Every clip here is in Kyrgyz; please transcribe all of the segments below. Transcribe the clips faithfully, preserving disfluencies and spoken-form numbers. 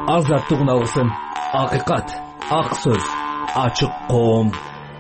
Азаттык алсын, акыйкат, ак сөз, ачык коом.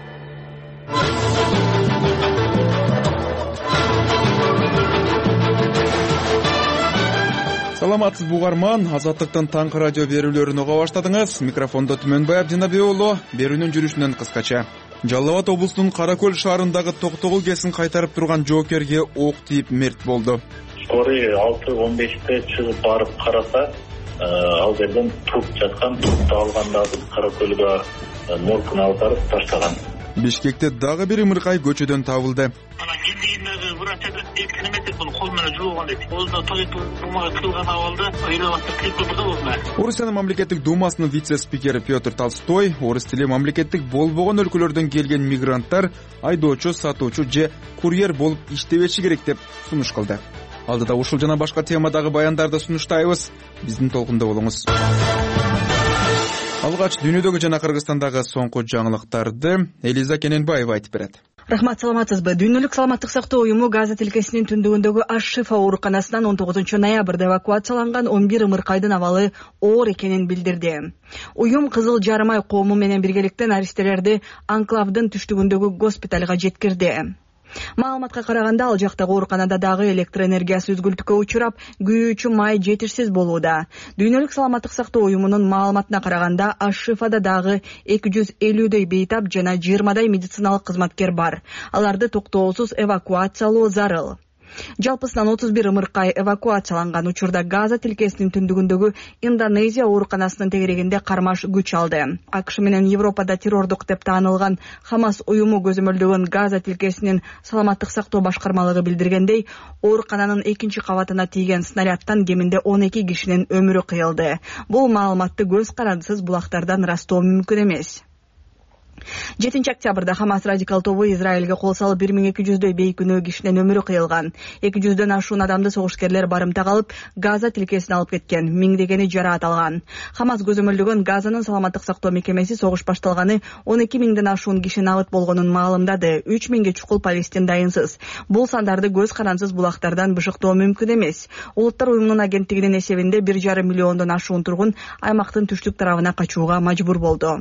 Саламатсыз бугарман, Азаттыктын таңкы радио берүүлөрүн уга баштадыңыз. Микрофондо Түмөнбай Абдинабиулу, берүүнүн жүрүшүнөн кыскача. Жалал Абад облусунун Каракөл шаарындагы Токтогул кесин кайтарып турган жоокерге ок тийип мерт болду. Скорый алты он беште чыгып барып караса, ал жерден труп жаткан, трупты алганда Каракөлгө моргуна алып барып таштаган. Бишкекте дагы бир ымыркай көчөдөн табылды. Анан кийиндеги врач эки неметет буну кол менен жууган дейт. Оозуна тоет бумага кылган абалда ыйлабатып кирип калды оозуна. Орусиянын мамлекеттик думасынын вице-спикери Петр Толстой орус тили мамлекеттик болбогон өлкөлөрдөн келген мигранттар айдоочу, сатуучу же курьер болуп иштебеши керек деп сунуш кылды. Алдыда ушул жана башка темадагы баяндарды сунуштайбыз. Биздин толкунда болуңуз. Алгач дүйнөдөгү жана Кыргызстандагы соңку жаңылыктарды Элиза Кененбаева айтып берет. Рахмат, саламатсызбы? Дүйнөлүк саламаттык сактоо уюму Газа тилкесинин түндүгүндөгү Аш-Шифа ооруканасынан он тогузунчу ноябрда эвакуацияланган он бир ымыркайдын абалы оор экенин билдирди. Уюм Кызыл жарым ай коому менен биргеликте наристелерди анклавдын түштүгүндөгү госпиталга жеткирди. Маалыматка караганда, ал жактагы ооруканада дагы электр энергиясы үзгүлтүккө учурап, күйүүчү май жетишсиз болууда. Дүйнөлүк саламаттык сактоо уюмунун маалыматына караганда, Аш-Шифада дагы эки жүз элүүдөй бейтап жана жыйырмадай медициналык кызматкер бар. Аларды токтоосуз эвакуациялоо зарыл. Жалпысынан отуз бир ымыркай эвакуацияланган учурда Газа тилкесинин түндүгүндөгү Индонезия ооруканасынын тегерегинде кармаш күч алды. АКШ менен Европада террордук деп таанылган Хамас уюму көзөмөлдөгөн Газа тилкесинин саламаттык сактоо башкармалыгы билдиргендей, оорукананын экинчи кабатына тийген снарядтан кеминде он эки кишинин өмүрү кыйылды. Бул маалыматты көз карандысыз булактардан ырастоо мүмкүн эмес. жетинчи октябрда Хамас радикал тобу Израилге кол салып бир миң эки жүздөй бейкүнөө кишинин өмүрү кыйылган. эки жүздөн ашуун адамды согушкерлер барымта калып, Газа тилкесине алып кеткен, миңдегени жараат алган. Хамас көзөмөлдөгөн Газанын саламаттык сактоо мекемеси согуш башталганы он эки миңден ашуун киши набыт болгонун маалымдады. үч миңге чукул Палестин дайынсыз. Бул сандарды көз карансыз булактардан бышыктоо мүмкүн эмес. Улуттар уюмунун агенттигинин эсебинде бир жарым миллиондон ашуун тургун аймактын түштүк тарабына качууга мажбур болду.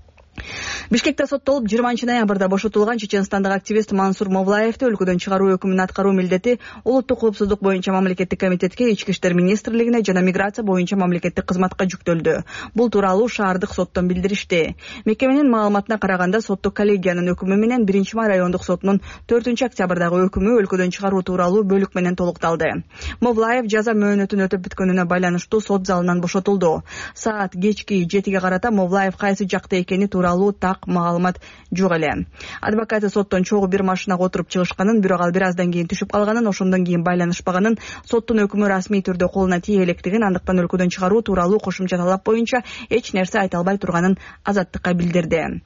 Бишкекте соттолуп жыйырманчы ноябрда бошотулган чеченстандык активист Мансур Мовлаевди өлкөдөн чыгаруу өкүмүн аткаруу милдети улуттук коопсуздук боюнча мамлекеттик комитетке, ички иштер министрлигине жана миграция боюнча мамлекеттик кызматка жүктөлдү. Бул тууралуу шаардык соттон билдиришти. Мекеменин маалыматына караганда, соттук коллегиянын өкүмү менен биринчи май райондук сотунун төртүнчү октябрдагы өкүмү өлкөдөн чыгаруу тууралуу бөлүк менен толукталды. Мовлаев жаза мөөнөтүн өтөп бүткөнүнө байланыштуу сот залынан бошотулду. Саат кечки жетиге карата Мовлаев кайсы жакта экени тууралуу так маалымат жок эле. Адвокаты соттон чогуу бир машинага отуруп чыгышканын, бирок ал бир аздан кийин түшүп калганын, ошондон кийин байланышпаганын, соттун өкүмү расмий түрдө колуна тие электигин, андыктан өлкөдөн чыгаруу тууралуу кошумча талап боюнча эч нерсе айта албай турганын Азаттыкка билдирди.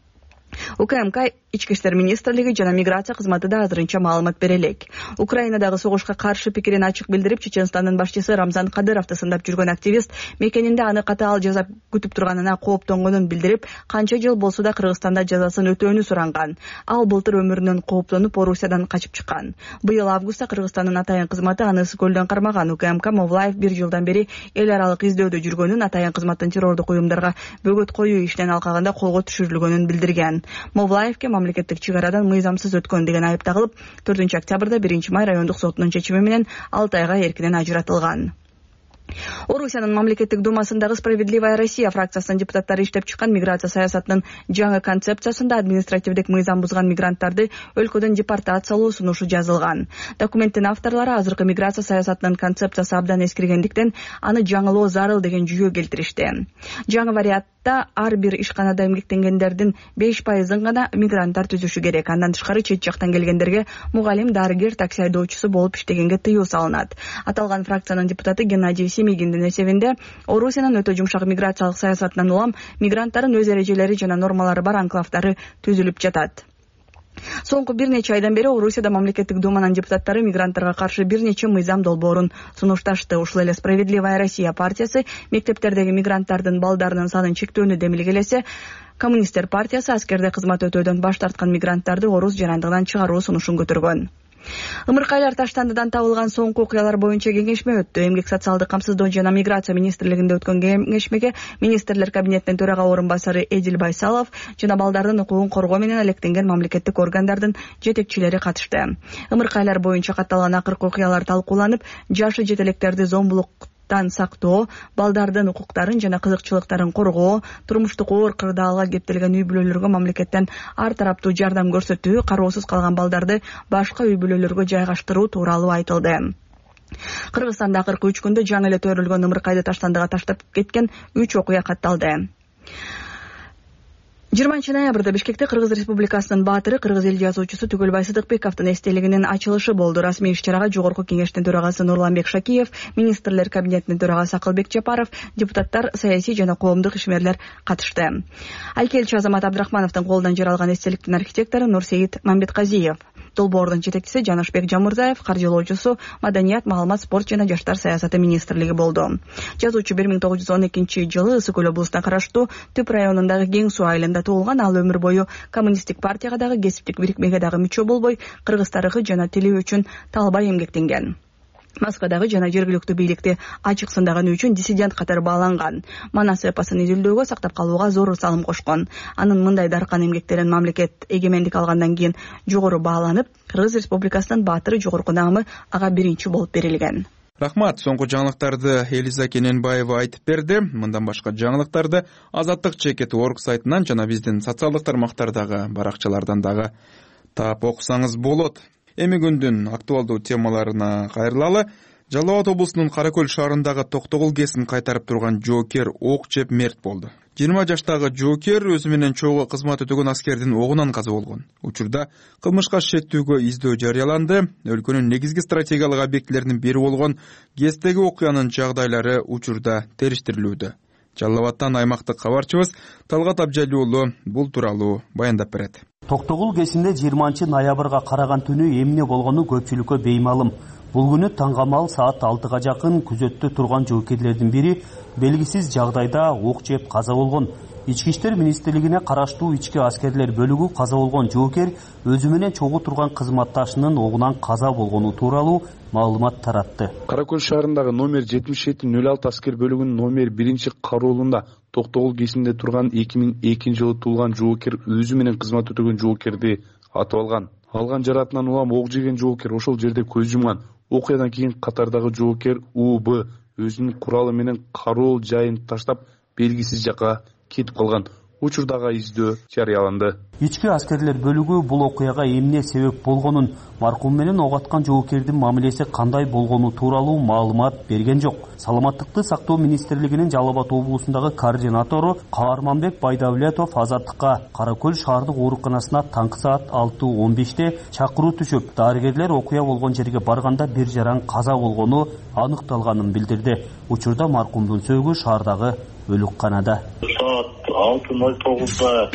УКМК, ички иштер министрлиги жана миграция кызматы да азырынча маалымат бере элек. Украинадагы согушка каршы пикирин ачык билдирип, Чеченстандын башчысы Рамзан Кадыровду сындап жүргөн активист мекенинде аны катаал жаза күтүп турганына кооптонгонун билдирип, канча жыл болсо да Кыргызстанда жазасын өтөөнү суранган. Ал былтыр өмүрүнөн кооптонуп Орусиядан качып чыккан. Быйыл августта Кыргызстандын атайын кызматы аны ысык көлдөн кармаган. УКМК Мовлаев бир жылдан бери эл аралык издөөдө жүргөнүн, атайын кызматтын террордук уюмдарга бөгөт коюу ишинен алкаганда колго түшүрүлгөнүн билдирген. Мовлаевке мамлекеттик чыгарадан мыйзамсыз өткөн деген айып тагылып, төртүнчү октябрда биринчи май райондук сотунун чечими менен алты айга эркинен ажыратылган. Орусиянын мамлекеттик думасындагы Справедливая Россия фракциясынын депутаттары иштеп чыккан миграция саясатынын жаңы концепциясында административдик мыйзам бузган мигранттарды өлкөдөн депортациялоо сунушу жазылган. Документтин авторлору азыркы миграция саясатынын концепциясы абдан эскиргендиктен аны жаңылоо зарыл деген жүйө келтиришти. Жаңы вариантта ар бир ишканада эмгектенгендердин беш пайызын гана мигранттар түзүшү керек. Андан тышкары чет жактан келгендерге мугалим, дарыгер, такси айдоочусу болуп иштегенге тыюу салынат. Аталган фракциянын депутаты Геннадий Семигиндин эсебинде Орусиянын өтө жумшак миграциялык саясатынан улам мигранттардын өз эрежелери жана нормалары бар анклавдары түзүлүп жатат. Соңку бир нече айдан бери Орусияда мамлекеттик думанын депутаттары мигранттарга каршы бир нече мыйзам долбоорун сунушташты. Ушул эле Справедливая Россия партиясы мектептердеги мигранттардын балдарынын санын чектөөнү демилгелесе, Коммунисттер партиясы аскерде кызмат өтөөдөн баш тарткан мигранттарды орус жарандыгынан чыгаруу сунушун көтөргөн. Ымыркайлар Таштандыдан табылган соңку окуялар боюнча кеңешме өттү. Эмгек социалдык камсыздоо жана миграция министрлигинде өткөн кеңешмеге министрлер кабинетинин төрага орун басары Эдил Байсалов жана балдардын укугун коргоо менен алектенген мамлекеттик органдардын жетекчилери катышты. Ымыркайлар боюнча катталган акыркы окуялар талкууланып, жашы жете электерди зомбулуктан сактоо, балдардын укуктарын жана кызыкчылыктарын коргоо, турмуштук оор кырдаалга кептелген үй бүлөлөргө мамлекеттен ар тараптуу жардам көрсөтүү, кароосуз калган балдарды башка үй бүлөлөргө жайгаштыруу тууралуу айтылды. Кыргызстанда акыркы үч күндө жаңы эле төрүлгөн Ымыркайды Таштандыга таштап кеткен үч окуя катталды. жыйырманчы ноябрда Бишкекте Кыргыз Республикасынын баатыры, Кыргыз эл жазуучусу Түгөлбай Сыдыкбековдун эстелигинин ачылышы болду. Расмий иш-чарага Жогорку Кеңештин төрагасы Нурланбек Шакиев, министрлер кабинетинин төрагасы Акылбек Жапаров, депутаттар, саясий жана коомдук ишмерлер катышты. Айкелчи Азамат Абдрахмановдун колунан жаралган эстеликтин архитектору Нурсейит Мамбетказиев, Долбоордун жетекчиси Жанышбек Жамырзаев, каржылоочусу Маданият, маалымат, спорт жана жаштар саясаты министрлиги болду. Жазуучу бир миң тогуз жүз он экинчи жылы Ысык көл облусуна караштуу Түп районундагы Кең суу айылында туулган. Ал өмүр бою коммунисттик партияга дагы, кесиптик бирикмеге дагы мүчө болбой, кыргыз тарыхы жана тили үчүн талбай эмгектенген. Москвадагы жана жергиликтүү бийликти ачык сындаганы үчүн диссидент катары бааланган. Манас эпосун изилдөөгө, сактап калууга зор салым кошкон. Анын мындай даркан эмгектерин мамлекет эгемендик алгандан кийин жогору бааланып, Кыргыз Республикасынын баатыры жогорку наамы ага биринчи болуп берилген. Рахмат, соңку жаңылыктарды Элиза Кененбаева айтып берди. Мындан башка жаңылыктарды Азаттык чекет точка орг сайтынан жана биздин социалдык тармактардагы баракчалардан дагы таап окусаңыз болот. Эми күндүн актуалдуу темаларына кайрылалы. Жалал Абад облусунун Каракөл шаарындагы Токтогул КЭСин кайтарып турган жоокер ок жеп мерт болду. жыйырма жаштагы жоокер өзү менен чогуу кызмат өтөгөн аскердин огунан каза болгон. Учурда кылмышка шектүүгө издөө жарыяланды. Өлкөнүн негизги стратегиялык объектилеринин бири болгон КЭСтеги окуянын жагдайлары учурда териштирилүүдө. Жалал Абадтан аймактык кабарчыбыз Талгат Абжали уулу бул тууралуу баяндап берет. Токтогул КЭСинде жыйырманчы ноябрга караган түнү эмне болгону көпчүлүккө беймалым. Бул күнү таңгамал саат алтыга жакын күзөттө турган жоокерлердин бири белгисиз жагдайда ок жеп каза болгон. Ички иштер министрлигине караштуу ички аскерлер бөлүгү каза болгон жоокер өзү менен чогуу турган кызматташынын огунан каза болгону тууралуу маалымат таратты. Каракөл шаарындагы номер жетимиш жети нөл алты аскер бөлүгүнүн номер биринчи кароолунда Токтогул КЭСинде турган эки миң экинчи жылы туулган жоокер өзү менен кызмат өтөгөн жоокерди атып алган. Алган жаратынан улам ок жеген жоокер ошол жерде көз жумган. Окуядан кийин катардагы жоокер У Б өзүнүн куралы менен кароол жайын таштап белгисиз жакка кетип калган. Учурдагы издөө жарыяланды. Ички аскерлер бөлүгү бул окуяга эмне себеп болгонун, маркум менен ок аткан жоокердин мамилеси кандай болгону тууралуу маалымат берген жок. Саламаттыкты сактоо министрлигинин Жалал Абад облусундагы координатору Каарманбек Байдавлетов Азаттыкка Каракөл шаардык ооруканасына таңкы саат алты он беште чакыруу түшүп, дарыгерлер окуя болгон жерге барганда бир жаран каза болгону аныкталганын билдирди. Учурда маркумдун сөөгү шаардагы өлүкканада. Саат алты нөл тогузда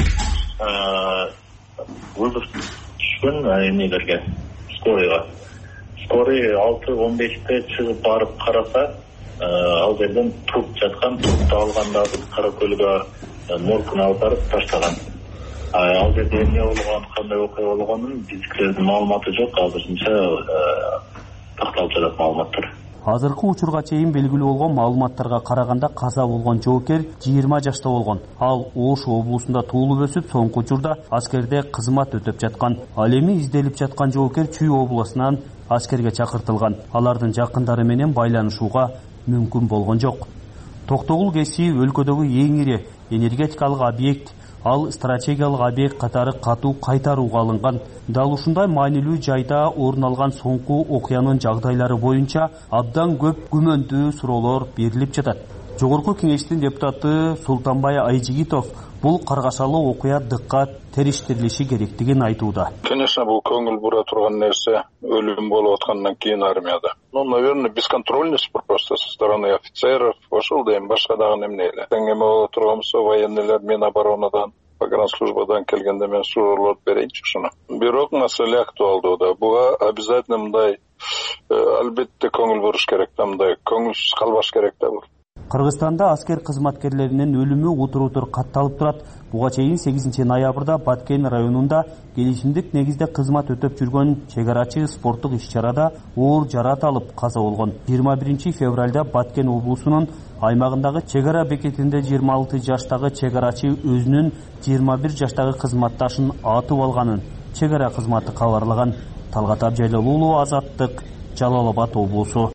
вызов түшкөн эмелерге, скорыйга. Скорый алты он беште чыгып барып караса, ал жерден труп жаткан, трупты алганда Каракөлгө моргуна алып барып таштаган. Ал жерде эмне болгон, кандай окуя болгонун биздикилердин маалыматы жок, азырынча такталып жатат маалыматтар. Азыркы учурга чейин белгилүү болгон маалыматтарга караганда каза болгон жоокер жыйырма жашта болгон. Ал Ош облусунда туулуп өсүп, соңку учурда аскерде кызмат өтөп жаткан. Ал эми изделип жаткан жоокер Чүй облусунан аскерге чакыртылган. Алардын жакындары менен байланышууга мүмкүн болгон жок. Токтогул КЭСи өлкөдөгү эң ири энергетикалык объект. Ал стратегиялык объект катары катуу кайтарууга алынган. Дал ушундай маанилүү жайда орун алган соңку окуянын жагдайлары боюнча абдан көп күмөндүү суроолор берилип жатат. Жогорку Кеңештин депутаты Султанбай Айжигитов бул каргашалуу окуя дыккат териштирилиши керектигин айтууда. Конечно, бул көңүл бура турган нерсе өлүм болуп аткандан кийин армияда. Ну, наверное, бесконтрольность просто со стороны офицеров, ошол да эми башка дагы эмне эле. Эме боло турган болсо, военныйлар Миноборонадан, погранслужбадан келгенде мен суроолор берейинчи ушуну. Бирок маселе актуалдуу да. Буга обязательно мындай албетте көңүл буруш керек да, мындай көңүлсүз калбаш керек да бул. Кыргызстанда аскер кызматкерлеринин өлүмү утур-утур катталып турат. Буга чейин сегизинчи ноябрда Баткен районунда келишимдик негизде кызмат өтөп жүргөн чегарачы спорттук иш-чарада оор жараат алып каза болгон. жыйырма биринчи февралда Баткен облусунун аймагындагы чегара бекетинде жыйырма алты жаштагы чегарачы өзүнүн жыйырма бир жаштагы кызматташын атып алганын чегара кызматы кабарлаган. Талгат Абжайлуулу, Азаттык, Жалал Абад облусу.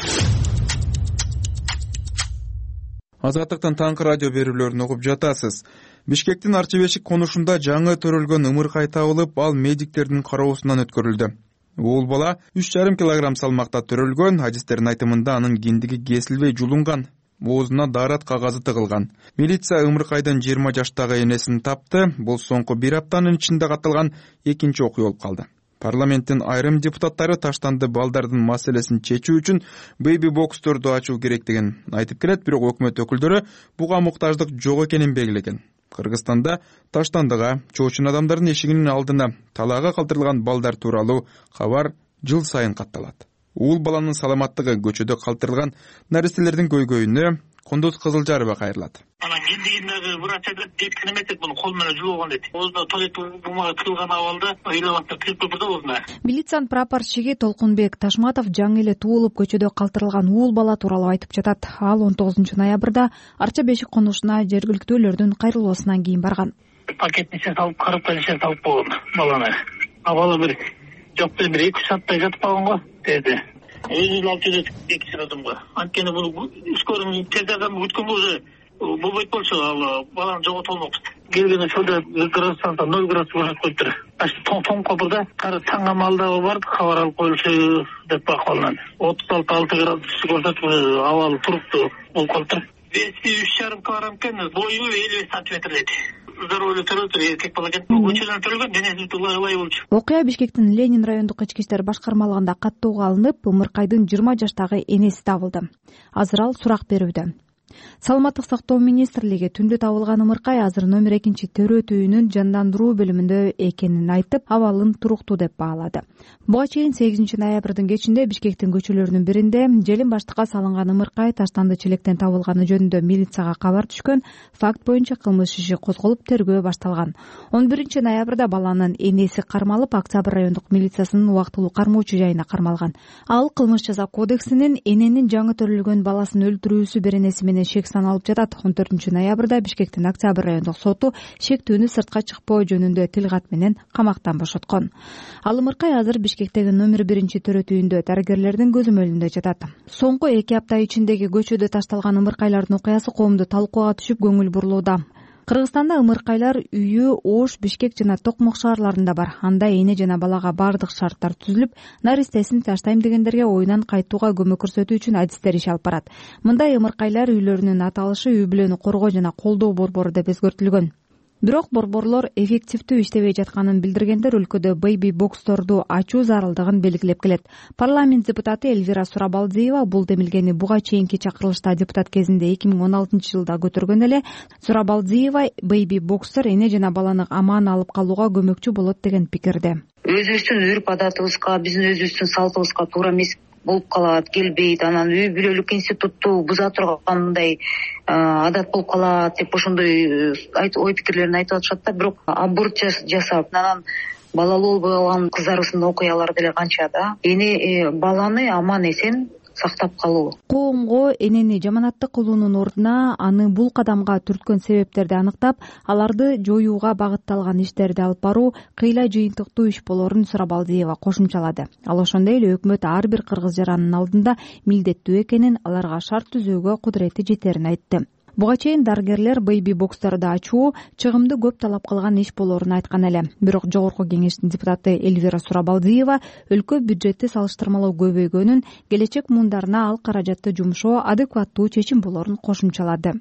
Азаттыктан таңкы радио берүүлөрүн угуп жатасыз. Бишкектин Арчыбешик конушунда жаңы төрөлгөн ымыркай табылып, ал медиктердин кароосунан өткөрүлдү. Уул бала үч жарым килограмм салмакта төрөлгөн, адистердин айтымында анын киндиги кесилбей жулунган, оозуна даарат кагазы тыгылган. Милиция ымыркайдын жыйырма жаштагы энесин тапты. Бул соңку бир аптанын ичинде катталган экинчи окуя болуп калды. Парламенттин айрым депутаттары таштанды балдардын маселесин чечүү үчүн бейби боксторду ачуу керектигин айтып келет, бирок өкмөт өкүлдөрү буга муктаждык жок экенин белгилеген. Кыргызстанда таштандыга, чоочун адамдардын эшигинин алдына талаага калтырылган балдар тууралуу кабар жыл сайын катталат. Уул баланын саламаттыгы көчөдө калтырылган наристелердин көйгөйүнө Кундуз Кызылжарова кайрылат. Анан кендигиндеги врач айтат, жеткин эмес дейт, муну кол менен жууп алган дейт. Оозуна туалет бумага тыгылган абалда ыйлабатта кирип калды оозуна. Милициянын прапорщиги Толкунбек Ташматов жаңы эле туулуп көчөдө калтырылган уул бала тууралуу айтып жатат. Ал он тогузунчу ноябрда Арча бешик конушуна жергиликтүүлөрдүн кайрылуусунан кийин барган. Пакеттин ичине салып, карыптын ичине салып койгон баланы. Абалы бир жок бир эки үч сааттай жатып калган го деди. Өзүн алып жүрөт эки сыйрадымга. Анткени бул ускорый тезаган бүткөн уже болбойт болчу, ал баланы жоготуп алмакпыз. Келген ошолда градустанта ноль градус көрсөтүп коюптур. Ачты тоң кобурда кары таң амалдагы бар, кабар алып коюлушу деп бакалган. отуз алты алты градус көрсөтүп абалы туруктуу болуп калыптыр. Веси үч жарым килограмм экен, бою элүү беш сантиметр элек. Здоровый төрөтүр, эркек бала экен. Көчөдөн төрөлгөн, денеси лай болчу. Окуя Бишкектин Ленин райондук ички иштер башкармалыгында каттоого алынып, ымыркайдын жыйырма жаштагы энеси табылды. Азыр ал сурак берүүдө. Саламаттык сактоо министрлиги түндө табылган ымыркай азыр номер экинчи төрөт үйүнүн жандандыруу бөлүмүндө экенин айтып, абалын туруктуу деп баалады. Буга чейин сегизинчи ноябрдын кечинде Бишкектин көчөлөрүнүн биринде желим баштыкка салынган ымыркай таштанды челектен табылганы жөнүндө милицияга кабар түшкөн. Факт боюнча кылмыш иши козголуп, тергөө башталган. он биринчи ноябрда баланын энеси кармалып, Октябрь райондук милициясынын убактылуу кармоочу жайына кармалган. Ал кылмыш жаза кодексинин эненин жаңы төрөлгөн баласын өлтүрүүсү беренеси менен шек саналып жатат. он төртүнчү ноябрда Бишкектин Октябрь райондук соту шектүүнү сыртка чыкпоо жөнүндө тилгат менен камактан бошоткон. Ал ымыркай азыр Бишкектеги номер биринчи төрөт үйүндө дарыгерлердин көзөмөлүндө жатат. Соңку эки апта ичиндеги көчөдө ташталган ымыркайлардын окуясы коомду талкууга түшүп көңүл бурулууда. Кыргызстанда ымыркайлар үйү Ош, Бишкек жана Токмок шаарларында бар. Анда эне жана балага бардык шарттар түзүлүп, наристесин таштайм дегендерге оюнан кайтууга көмөк көрсөтүү үчүн адистер иш алып барат. Мындай ымыркайлар үйлөрүнүн аталышы үй бүлөнү коргоо жана колдоо борбору деп өзгөртүлгөн. Бирок борборлор эффективдүү иштебей жатканын билдиргендер өлкөдө бейби боксторду ачуу зарылдыгын белгилеп келет. Парламент депутаты Эльвира Сурабалдиева бул демилгени буга чейинки чакырылышта депутат кезинде эки миң он алтынчы жылда көтөргөн эле. Сурабалдиева бейби бокстор эне жана баланы аман алып калууга көмөкчү болот деген пикирде. Өзүбүздүн үрп адатыбызга, биздин өзүбүздүн салтыбызга туура эмес болуп калат, келбейт. Анан үй бүлөлүк институтту буза тургандай адат болуп калат деп ошондой ой пикирлерин айтып атышат да. Бирок аборт жасап, анан балалуу болбой калган кыздарыбыздын окуялары деле канча да. Эне баланы аман эсен сактап калуу. Коомго энени жаманаттык кылуунун ордуна аны бул кадамга түрткөн себептерди аныктап, аларды жоюуга багытталган иштерди алып баруу кыйла жыйынтыктуу иш болорун Сурабалдиева кошумчалады. Ал ошондой эле өкмөт ар бир кыргыз жаранын алдында милдеттүү экенин, аларга шарт түзүүгө кудурети жетерин айтты. Буга чейин дарыгерлер бейби боксторду ачуу чыгымды көп талап кылган иш болорун айткан эле. Бирок жогорку кеңештин депутаты Эльвира Сурабалдиева өлкө бюджетти салыштырмалуу көбөйгөнүн, келечек муундарына ал каражатты жумшоо адекваттуу чечим болорун кошумчалады.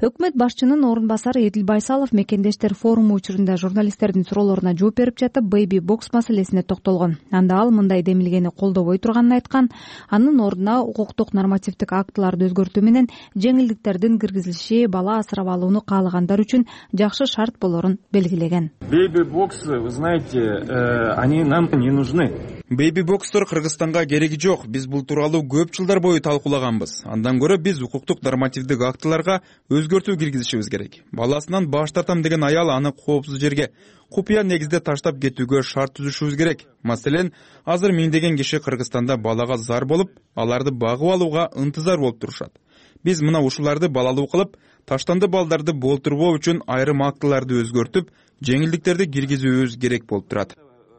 өкмөт башчынын орун басары Эдил Байсалов мекендештер форуму учурунда журналисттердин суроолоруна жооп берип жатып бейби бокс маселесине токтолгон. Анда ал мындай демилгени колдобой турганын айткан. Анын ордуна укуктук нормативдик актыларды өзгөртүү менен жеңилдиктердин киргизилиши бала асырап алууну каалагандар үчүн жакшы шарт болорун белгилеген. Бейби боксы, вы знаете, они нам не нужны. Бейби бокстор Кыргызстанга кереги жок. Биз бул тууралуу көп жылдар бою талкуулаганбыз. Андан көрө биз укуктук нормативдик актыларга өзгөртүү киргизишибиз керек. Баласынан баш тартам деген аял аны коопсуз жерге, купуя негизде таштап кетүүгө шарт түзүшүбүз керек. Маселен, азыр миңдеген киши Кыргызстанда балага зар болуп, аларды багып алууга ынтызар болуп турушат. Биз мына ушуларды балалуу кылып, таштанды балдарды болтурбоо үчүн айрым актыларды өзгөртүп, жеңилдиктерди киргизүүбүз керек болуп турат.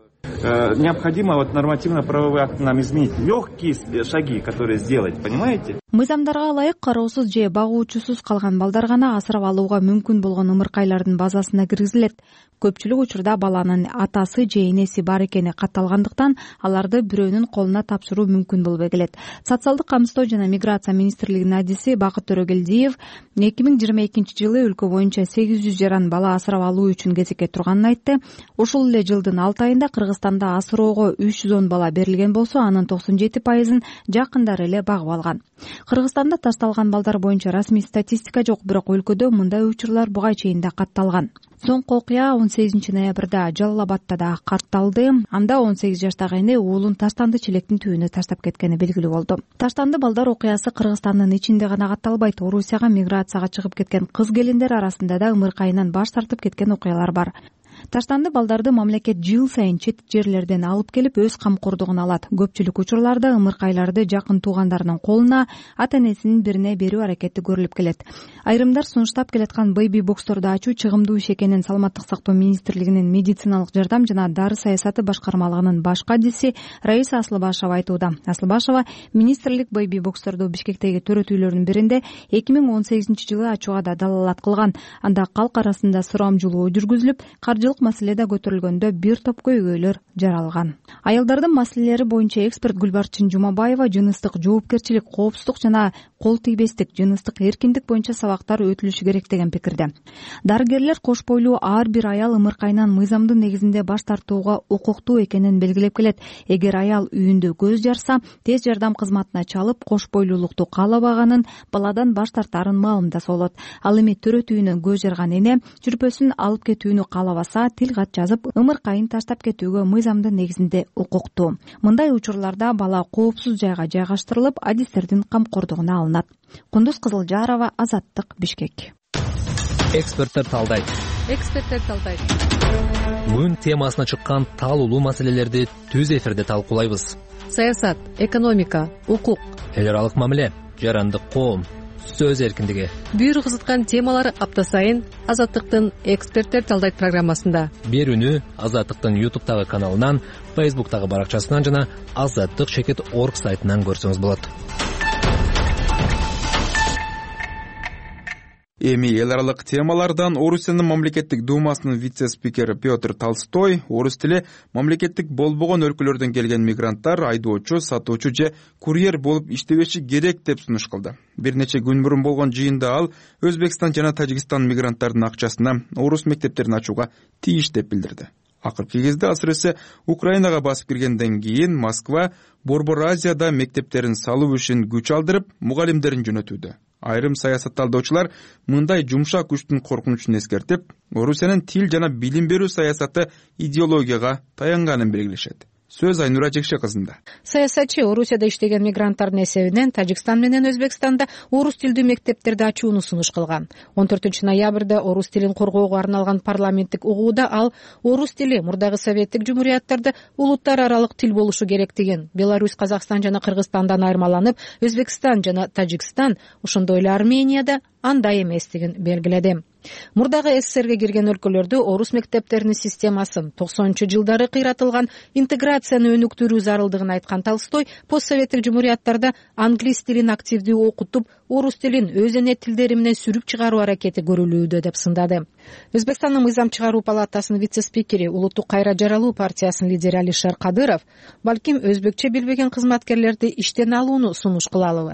Необходимо вот нормативно-правовые акты нам изменить, легкие шаги, которые сделать, понимаете? Мыйзамдарга ылайык кароосуз же багуучусуз калган балдар гана асырап алууга мүмкүн болгон ымыркайлардын базасына киргизилет. Көпчүлүк учурда баланын атасы же энеси бар экени катталгандыктан аларды бирөөнүн колуна тапшыруу мүмкүн болбой келет. Социалдык камсыздоо жана миграция министрлигинин адиси Бакыт Төрөгелдиев эки миң жыйырма экинчи жылы өлкө боюнча сегиз жүз жаран бала асырап алуу үчүн кезекке турганын айтты. Ушул эле жылдын алты айында Кыргызстанда асыроого үч жүз он бала берилген болсо, анын токсон жети пайызын жакындары эле багып алган. Кыргызстанда ташталган балдар боюнча расмий статистика жок, бирок өлкөдө мындай учурлар буга чейин да катталган. Соңку окуя он сегизинчи ноябрда Жалал Абадта да катталды. Анда он сегиз жаштагы эне уулун таштанды челектин түбүнө таштап кеткени белгилүү болду. Таштанды балдар окуясы Кыргызстандын ичинде гана катталбайт. Орусияга миграцияга чыгып кеткен кыз келиндер арасында да ымыркайынан баш тартып кеткен окуялар бар. Таштанды балдарды мамлекет жыл сайын чет жерлерден алып келип өз камкордугуна алат. Көпчүлүк учурларда ымыркайларды жакын туугандарынын колуна, ата-энесинин бирине берүү аракети көрүлүп келет. Айрымдар сунуштап келаткан бейби боксторду ачуу чыгымдуу иш экенин Саламаттык сактоо министрлигинин медициналык жардам жана дары саясаты башкармалыгынын баш кадиси Раиса Аслыбашева айтууда. Аслыбашева министрлик бейби боксторду Бишкектеги төрөтүүлөрдүн биринде эки миң он сегизинчи жылы ачууга да далалат кылган. Анда калк арасында сурамжылоо жүргүзүлүп, каржылык маселеде көтөрүлгөндө бир топ көйгөйлөр жаралган. Аялдардын маселелери боюнча эксперт Гүлбарчын Жумабаева жыныстык жоопкерчилик, коопсуздук жана кол тийбестик, жыныстык эркиндик боюнча сабактар өтүлүшү керек деген пикирде. Дарыгерлер кош бойлуу ар бир аял ымыркайынан мыйзамдын негизинде баш тартууга укуктуу экенин белгилеп келет. Эгер аял үйүндө көз жарса, тез жардам кызматына чалып, кош бойлуулукту каалабаганын, баладан баш тартарын маалымдаса болот. Ал эми төрөтүүнөн көз жарган эне жүрпөсүн алып кетүүнү каалабаса, тил кат жазып, ымыркайын таштап кетүүгө мыйзамдын негизинде укуктуу. Мындай учурларда бала коопсуз жайга жайгаштырылып, адистердин камкордугуна алынат. Кундуз Кызылжарова, Азаттык, Бишкек. Эксперттер талдайт. Эксперттер талдайт. Күн темасына чыккан талуулуу маселелерди түз эфирде талкуулайбыз. Саясат, экономика, укук, эл аралык мамиле, жарандык коом, сөз эркиндиги. Бир кызыткан темалар апта сайын Азаттыктын эксперттер талдайт программасында. Берүүнү Азаттыктын ютубтагы каналынан, фейсбуктагы баракчасынан жана азаттык чекит точка орг сайтынан көрсөңүз болот. Эми эл аралык темалардан Орусиянын мамлекеттик думасынын вице-спикери Петр Толстой орус тили мамлекеттик болбогон өлкөлөрдөн келген мигранттар айдоочу, сатуучу же курьер болуп иштебеши керек деп сунуш кылды. Бир нече күн мурун болгон жыйында ал Өзбекстан жана Тажикстан мигранттардын акчасына орус мектептерин ачууга тийиш деп билдирди. Акыркы кезде асырысы Украинага басып киргенден кийин Москва Борбор Азияда мектептерин салуу ишин күч алдырып, мугалимдерин жөнөтүүдө. Айрым саясатталдоочулар мындай жумшак күчтүн коркунучун эскертип, Орусиянын тил жана билим берүү саясаты идеологияга таянганын белгилешет. Сөз Айнура Жекше кызында. Саясатчы Орусияда иштеген мигранттардын эсебинен Тажикстан менен Өзбекстанда орус тилдүү мектептерди ачууну сунуш кылган. он төртүнчү ноябрда орус тилин коргоого арналган парламенттик угууда ал орус тили мурдагы советтик жумурияттарда улуттар аралык тил болушу керектигин, Беларусь, Казакстан жана Кыргызстандан айырмаланып, Өзбекстан жана Тажикстан, ошондой эле Арменияда андай эместигин белгиледи. Мурдагы СССРге кирген өлкөлөрдө орус мектептеринин системасын токсонунчу жылдары кыйратылган интеграцияны өнүктүрүү зарылдыгын айткан Толстой постсоветтик жумурияттарда англис тилин активдүү окутуп, орус тилин өз эне тилдери менен сүрүп чыгаруу аракети көрүлүүдө деп сындады. Өзбекстандын мыйзам чыгаруу палатасынын вице-спикери, Улуттук кайра жаралуу партиясынын лидери Алишер Кадыров балким өзбекче билбеген кызматкерлерди иштен алууну сунуш кылалыбы.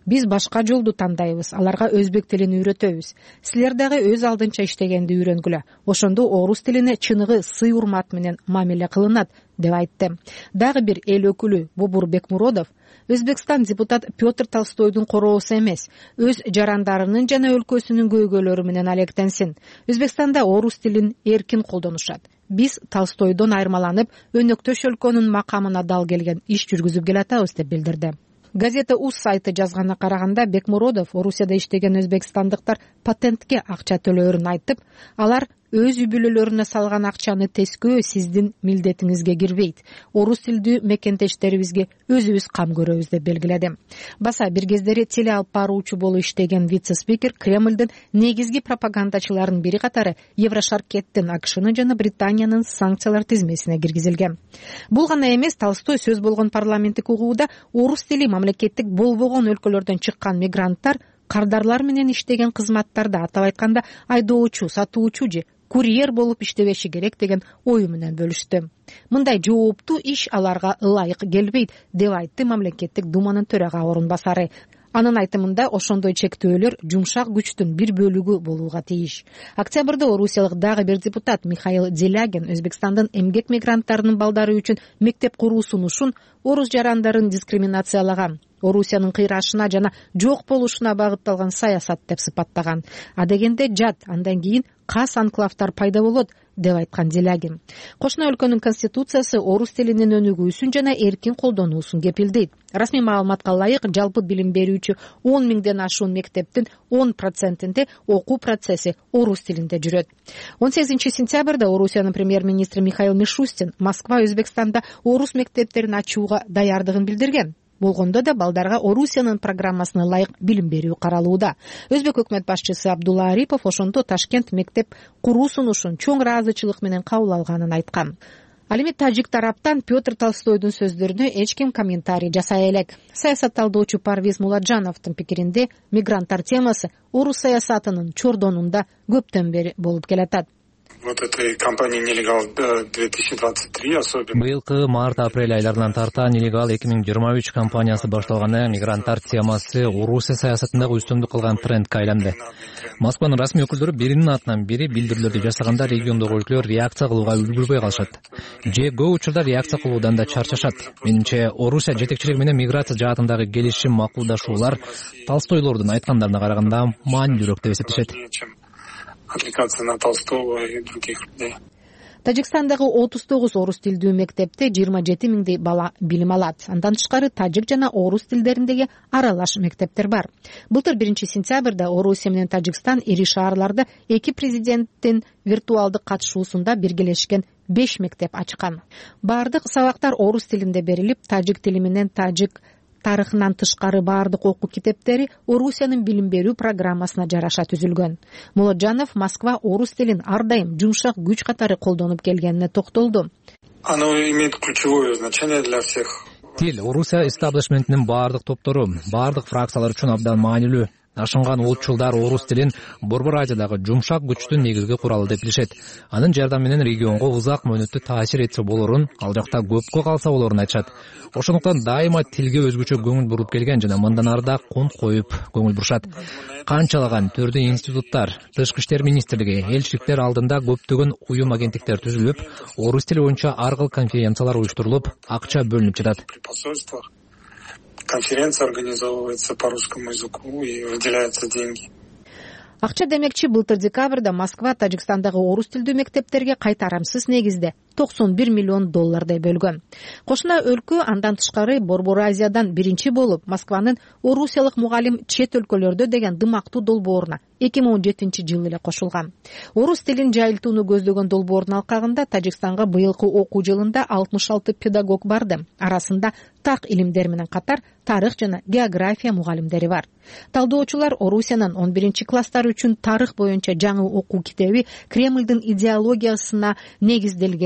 биз башка жолду тандайбыз, аларга өзбек тилин үйрөтөбүз. Силер дагы өз алдынча иштегенди үйрөнгүлө. Ошондо орус тилине чыныгы сый урмат менен мамиле кылынат, деп айтты. Дагы бир эл өкүлү Бобур Бекмуродов Өзбекстан депутат Петр Толстойдун короосу эмес, өз жарандарынын жана өлкөсүнүн көйгөйлөрү менен алектенсин. Өзбекстанда орус тилин эркин колдонушат. Биз Толстойдон айырмаланып, өнөктөш өлкөнүн макамына дал келген иш жүргүзүп келатабыз, деп билдирди. Газета УЗ сайты жазганына караганда, Бекмуродов Орусияда иштеген өзбекстандыктар патентке акча төлөөрүн айтып, алар өз үй бүлөлөрүнө салган акчаны тескөө сиздин милдетиңизге кирбейт. Орус тилдүү мекендештерибизге өзүбүз кам көрөбүз, деп белгиледи. Баса бир кездери теле алып баруучу болуп иштеген вице-спикер Кремлдин негизги пропагандачыларынын бири катары Еврошаркеттин АКШнын жана Британиянын санкциялар тизмесине киргизилген. Бул гана эмес, Толстой сөз болгон парламенттик угууда орус тили мамлекеттик болбогон өлкөлөрдөн чыккан мигранттар кардарлар менен иштеген кызматтарда, атап айтканда айдоочу, сатуучу же курьер болуп иштебеши керек деген ою менен бөлүштү. Мындай жооптуу иш аларга ылайык келбейт, деп айтты мамлекеттик думанын төрага орун басары. Анын айтымында, ошондой чектөөлөр жумшак күчтүн бир бөлүгү болууга тийиш. Октябрда орусиялык дагы бир депутат Михаил Делягин Өзбекстандын эмгек мигранттарынын балдары үчүн мектеп куруу сунушун орус жарандарын дискриминациялаган, Орусиянын кыйрашына жана жок болушуна багытталган саясат деп сыпаттаган. А дегенде жат, андан кийин кас анклавтар пайда болот, деп айткан Делягин. Кошуна өлкөнүн конституциясы орус тилинин өнүгүүсүн жана эркин колдонуусун кепилдейт. Расмий маалыматка ылайык, жалпы билим берүүчү он миңден ашуун мектептин он процентинде окуу процесси орус тилинде жүрөт. он сегизинчи сентябрда Орусиянын премьер-министри Михаил Мишустин Москва Өзбекстанда орус мектептерин ачууга даярдыгын билдирген. Болгондо да балдарга Орусиянын программасына ылайык билим берүү каралууда. Өзбек өкмөт башчысы Абдулла Арипов ошондо Ташкент мектеп куруу сунушун чоң ыраазычылык менен кабыл алганын айткан. Ал эми тажик тараптан Петр Толстойдун сөздөрүнө эч ким комментарий жасай элек. Саясатталдоочу Парвиз Муладжановдун пикиринде, мигранттар темасы орус саясатынын чордонунда көптөн бери болуп келатат. Вот этой кампании «Нелегал две тысячи двадцать три» особенно. Быйылкы март-апрель айларынан тарта «Нелегал эки миң жыйырма үч» кампаниясы башталганда мигранттар темасы Орусия саясатындагы үстөмдүк кылган трендке айланды. Москванын расмий өкүлдөрү биринин атынан бири билдирүүлөрдү жасаганда региондогу өлкөлөр реакция кылууга үлгүрбөй калышат. Же көп учурда реакция кылуудан да чарчашат. Менимче, Орусия жетекчилиги менен миграция жаатындагы келишим макулдашуулар Толстойлордун айткандарына караганда маанилүүрөөк деп эсептешет. Отвлекаться на Толстого и других людей. Тажикстандагы отуз тогуз орус тилдүү мектепте жыйырма жети миңдей бала билим алат. Андан тышкары тажик жана орус тилдериндеги аралаш мектептер бар. Былтыр биринчи сентябрда Орусия менен Тажикстан ири шаарларда эки президенттин виртуалдык катышуусунда биргелешкен беш мектеп ачкан. Бардык сабактар орус тилинде берилип, тажик тили менен тажик тарыхынан тышкары баардык окуу китептери Орусиянын билим берүү программасына жараша түзүлгөн. Муладжанов Москва орус тилин ар дайым жумшак күч катары колдонуп келгенине токтолду. Оно имеет ключевое значение для всех. Тил Орусия эстаблишментинин баардык топтору, баардык фракциялар үчүн абдан маанилүү. Ашынган улутчулдар орус тилин Борбор Азиядагы жумшак күчтүн негизги куралы деп билишет. Анын жардамы менен регионго узак мөөнөттө таасир этсе болорун, ал жакта көпкө калса болорун айтышат. Ошондуктан дайыма тилге өзгөчө көңүл буруп келген жана мындан ары да кунт коюп көңүл бурушат. Канчалаган түрдүү институттар, Тышкы иштер министрлиги, элчиликтер алдында көптөгөн уюм агенттиктер түзүлүп, орус тили боюнча ар кыл конференциялар уюштурулуп, акча бөлүнүп жатат. Конференция организовывается по русскому языку и выделяются деньги. Акча демекчи, былтыр декабрда Москва Тажикстандагы орус тилдүү мектептерге кайтарамсыз негизде токсон бир миллион доллардай бөлгөн. Кошуна өлкө андан тышкары Борбор Азиядан биринчи болуп Москванын орусиялык мугалим чет өлкөлөрдө деген дымактуу долбооруна эки миң он жетинчи жылы эле кошулган. Орус тилин жайылтууну көздөгөн долбоордун алкагында Тажикстанга быйылкы окуу жылында алтымыш алты педагог барды. Арасында так илимдер менен катар тарых жана география мугалимдери бар. Талдоочулар Орусиянын он биринчи класстар үчүн тарых боюнча жаңы окуу китеби Кремлдин идеологиясына негизделгенин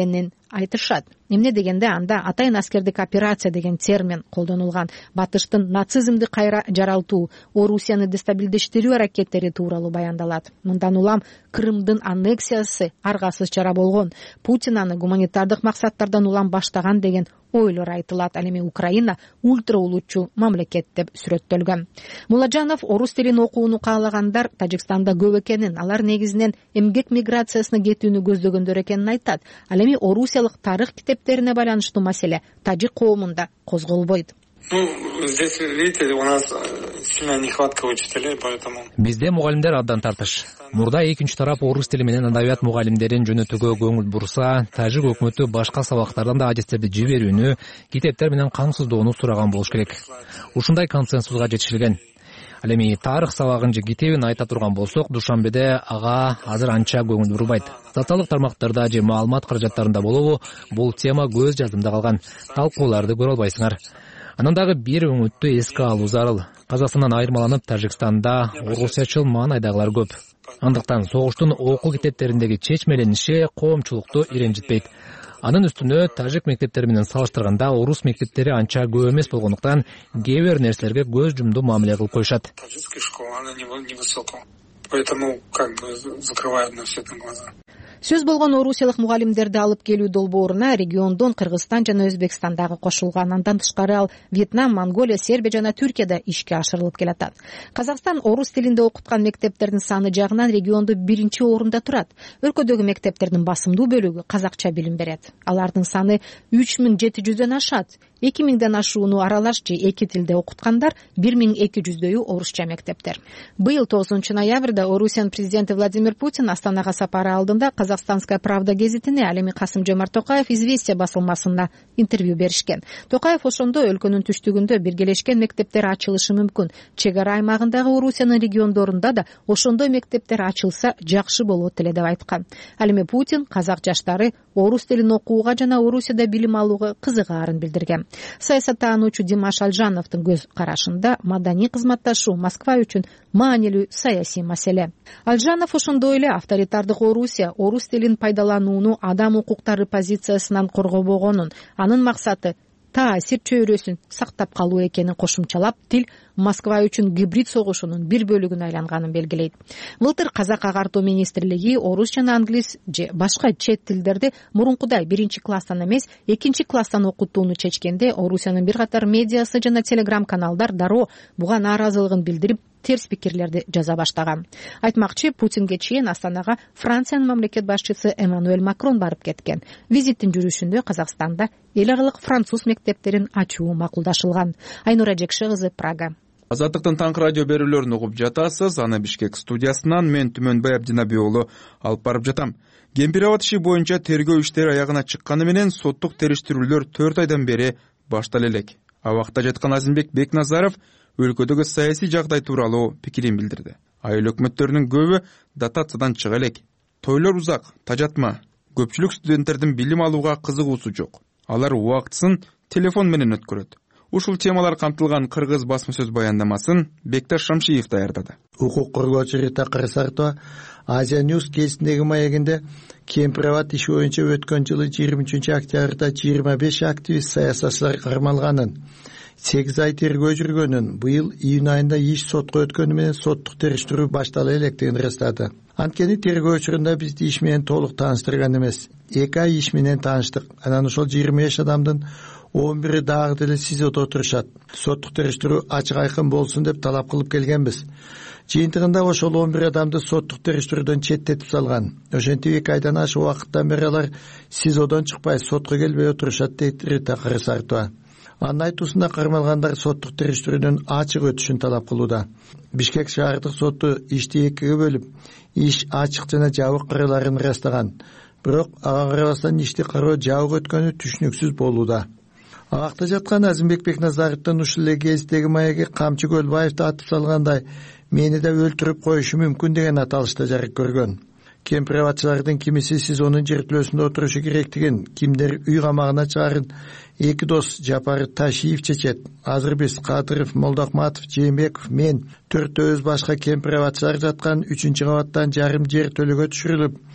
айтышат. Эмне дегенде анда атайын аскердик операция деген термин колдонулган. Батыштын нацизмди кайра жаралтуу, Орусияны дестабилдештирүү аракеттери тууралуу баяндалат. Мындан улам Крымдын аннексиясы аргасыз чара болгон, Путин аны гуманитардык максаттардан улам баштаган деген ойлор айтылат. Ал эми Украина ультра улутчул мамлекет деп сүрөттөлгөн. Муладжанов орус тилин окууну каалагандар Тажикстанда көп экенин, алар негизинен эмгек миграциясына кетүүнү көздөгөндөр экенин айтат. Ал эми орусиялык тарых китептерине байланыштуу маселе тажик коомунда козголбойт. Ну, здесь, видите, у нас сильная нехватка учителей, поэтому... Бизде мугалимдер абдан тартыш. Мурда экинчи тарап орус тили менен адабият мугалимдерин жөнөтүүгө көңүл бурса, тажик өкмөтү башка сабактардан да адистерди жиберүүнү, китептер менен камсыздоону сураган болуш керек. Ушундай консенсусга жетишилген. Ал эми тарых сабагын же китебин айта турган болсок, Душанбеде ага азыр анча көңүл бурбайт. Социалдык тармактарда же маалымат каражаттарында болобу, бул тема көз жаздымда калган. Талкууларды көрө албайсыңар. Анан дагы бир өңүттү эске алуу зарыл. Казакстандан айырмаланып, Тажикстанда орусчачыл маанайдагылар көп. Андыктан согуштун окуу китептериндеги чечмелениши коомчулукту иренжитпейт. Анын үстүнө тажик мектептери менен салыштырганда орус мектептери анча көп эмес болгондуктан кээ бир нерселерге көз жумду мамиле кылып коюшат. Таджикская школа, она невысокая. Поэтому как бы закрывают на все это глаза. Сөз болгон орусиялык мугалимдерди алып келүү долбооруна региондон Кыргызстан жана Өзбекстан дагы кошулган. Андан тышкары ал Вьетнам, Монголия, Сербия жана Түркияда ишке ашырылып келатат. Казакстан орус тилинде окуткан мектептердин саны жагынан регионду биринчи орунда турат. Өлкөдөгү мектептердин басымдуу бөлүгү казакча билим берет. Алардын саны үч миң жети жүздөн ашат. эки миңден ашууну аралаш же эки тилде окуткандар бир миң эки жүздөйү орусча мектептер. Быйыл тогузунчу ноябрда Орусиянын президенти Владимир Путин Астанага сапары алдында Казахстанская правда гезитине, ал эми Касым-Жомарт Токаев Известия басылмасына интервью беришкен. Токаев ошондо өлкөнүн түштүгүндө биргелешкен мектептер ачылышы мүмкүн. Чек ара аймагындагы Орусиянын региондорунда да ошондой мектептер ачылса жакшы болот эле деп айткан. Ал эми Путин казак жаштары орус тилин окууга жана Орусияда билим алууга кызыгаарын билдирген. Саясаттануучу Димаш Алжановдун көз карашында маданий кызматташуу Москва үчүн маанилүү саясий маселе. Алжанов ошондой эле авторитардык Орусия орус тилин пайдаланууну адам укуктары позициясынан коргобогонун, анын максаты таасир чөйрөсүн сактап калуу экенин кошумчалап, тил Москва үчүн гибрид согушунун бир бөлүгүнө айланганын белгилейт. Былтыр Казак агартуу министрлиги орус жана англис же башка чет тилдерди мурункудай биринчи класстан эмес, экинчи класстан окутууну чечкенде, Орусиянын бир катар медиасы жана телеграм каналдар дароо буга нааразылыгын билдирип, терс пикирлерди жаза баштаган. Айтмакчы, Путинге чейин Астанага Франциянын мамлекет башчысы Эммануэль Макрон барып кеткен. Визиттин жүрүшүндө Казакстанда эл аралык француз мектептерин ачуу макулдашылган. Айнура Жекше кызы, Прага. Азаттыктын таңкы радио берүүлөрүн угуп жатасыз. Аны Бишкек студиясынан мен Түмөнбай Абдинаби уулу алып барып жатам. Кемпирабад иши боюнча тергөө иштери аягына чыкканы менен соттук териштирүүлөр төрт айдан бери баштале элек. Абакта жаткан Азимбек Бекназаров өлкөдөгү саясий жагдай тууралуу пикирин билдирди. Айыл өкмөттөрүнүн көбү дотациядан чыга элек. Тойлор узак, тажатма. Көпчүлүк студенттердин билим алууга кызыгуусу жок. Алар убактысын телефон менен өткөрөт. Ушул темалар камтылган кыргыз басма сөз баяндамасын Бекташ Шамшиев даярдады. Укук коргоочу Рита Кырсартова Азия Ньюс кезиндеги маегинде Кемпирабад иши боюнча өткөн жылы жыйырма үчүнчү октябрда жыйырма беш активист саясатчылар кармалганын, сегиз ай тергөө жүргөнүн, быйыл июнь айында иш сотко өткөнү менен соттук териштирүү баштала электигин ырастады. Анткени тергөө учурунда бизди иш менен толук тааныштырган эмес. эки ай иш менен тааныштык. Анан ошол жыйырма беш адамдын он бири дагы деле СИЗОдо отурушат. Соттук териштирүү ачык айкын болсун деп талап кылып келгенбиз. Жыйынтыгында ошол он бир адамды соттук териштирүүдөн четтетип салган. Ошентип эки айдан ашык убакыттан бери алар СИЗОдон чыкпай сотко келбей отурушат, дейт Рита Кырсартова. Анын айтуусунда кармалгандар соттук териштирүүнүн ачык өтүшүн талап кылууда. Бишкек шаардык соту ишти экиге бөлүп, иш ачык жана жабык кырыларын ырастаган. Бирок ага карабастан ишти кароо жабык өткөнү түшүнүксүз болууда. Абакта жаткан Азимбек Бекназаровдун ушул эле кездеги маеги Камчы Көлбаевди атып салгандай, мени да өлтүрүп коюшу мүмкүн деген аталышта жарык көргөн. Кемпирабадчылардын кимиси СИЗОнун жертөлөсүндө отурушу керектигин, кимдер үй камагына чыгарын эки дос Жапар Ташиев чечет. Азыр биз Кадыров, Молдокматов, Жээнбеков, мен төртөөбүз башка кемпирабадчылар жаткан үчүнчү кабаттан жарым жер төлөгө түшүрүлүп,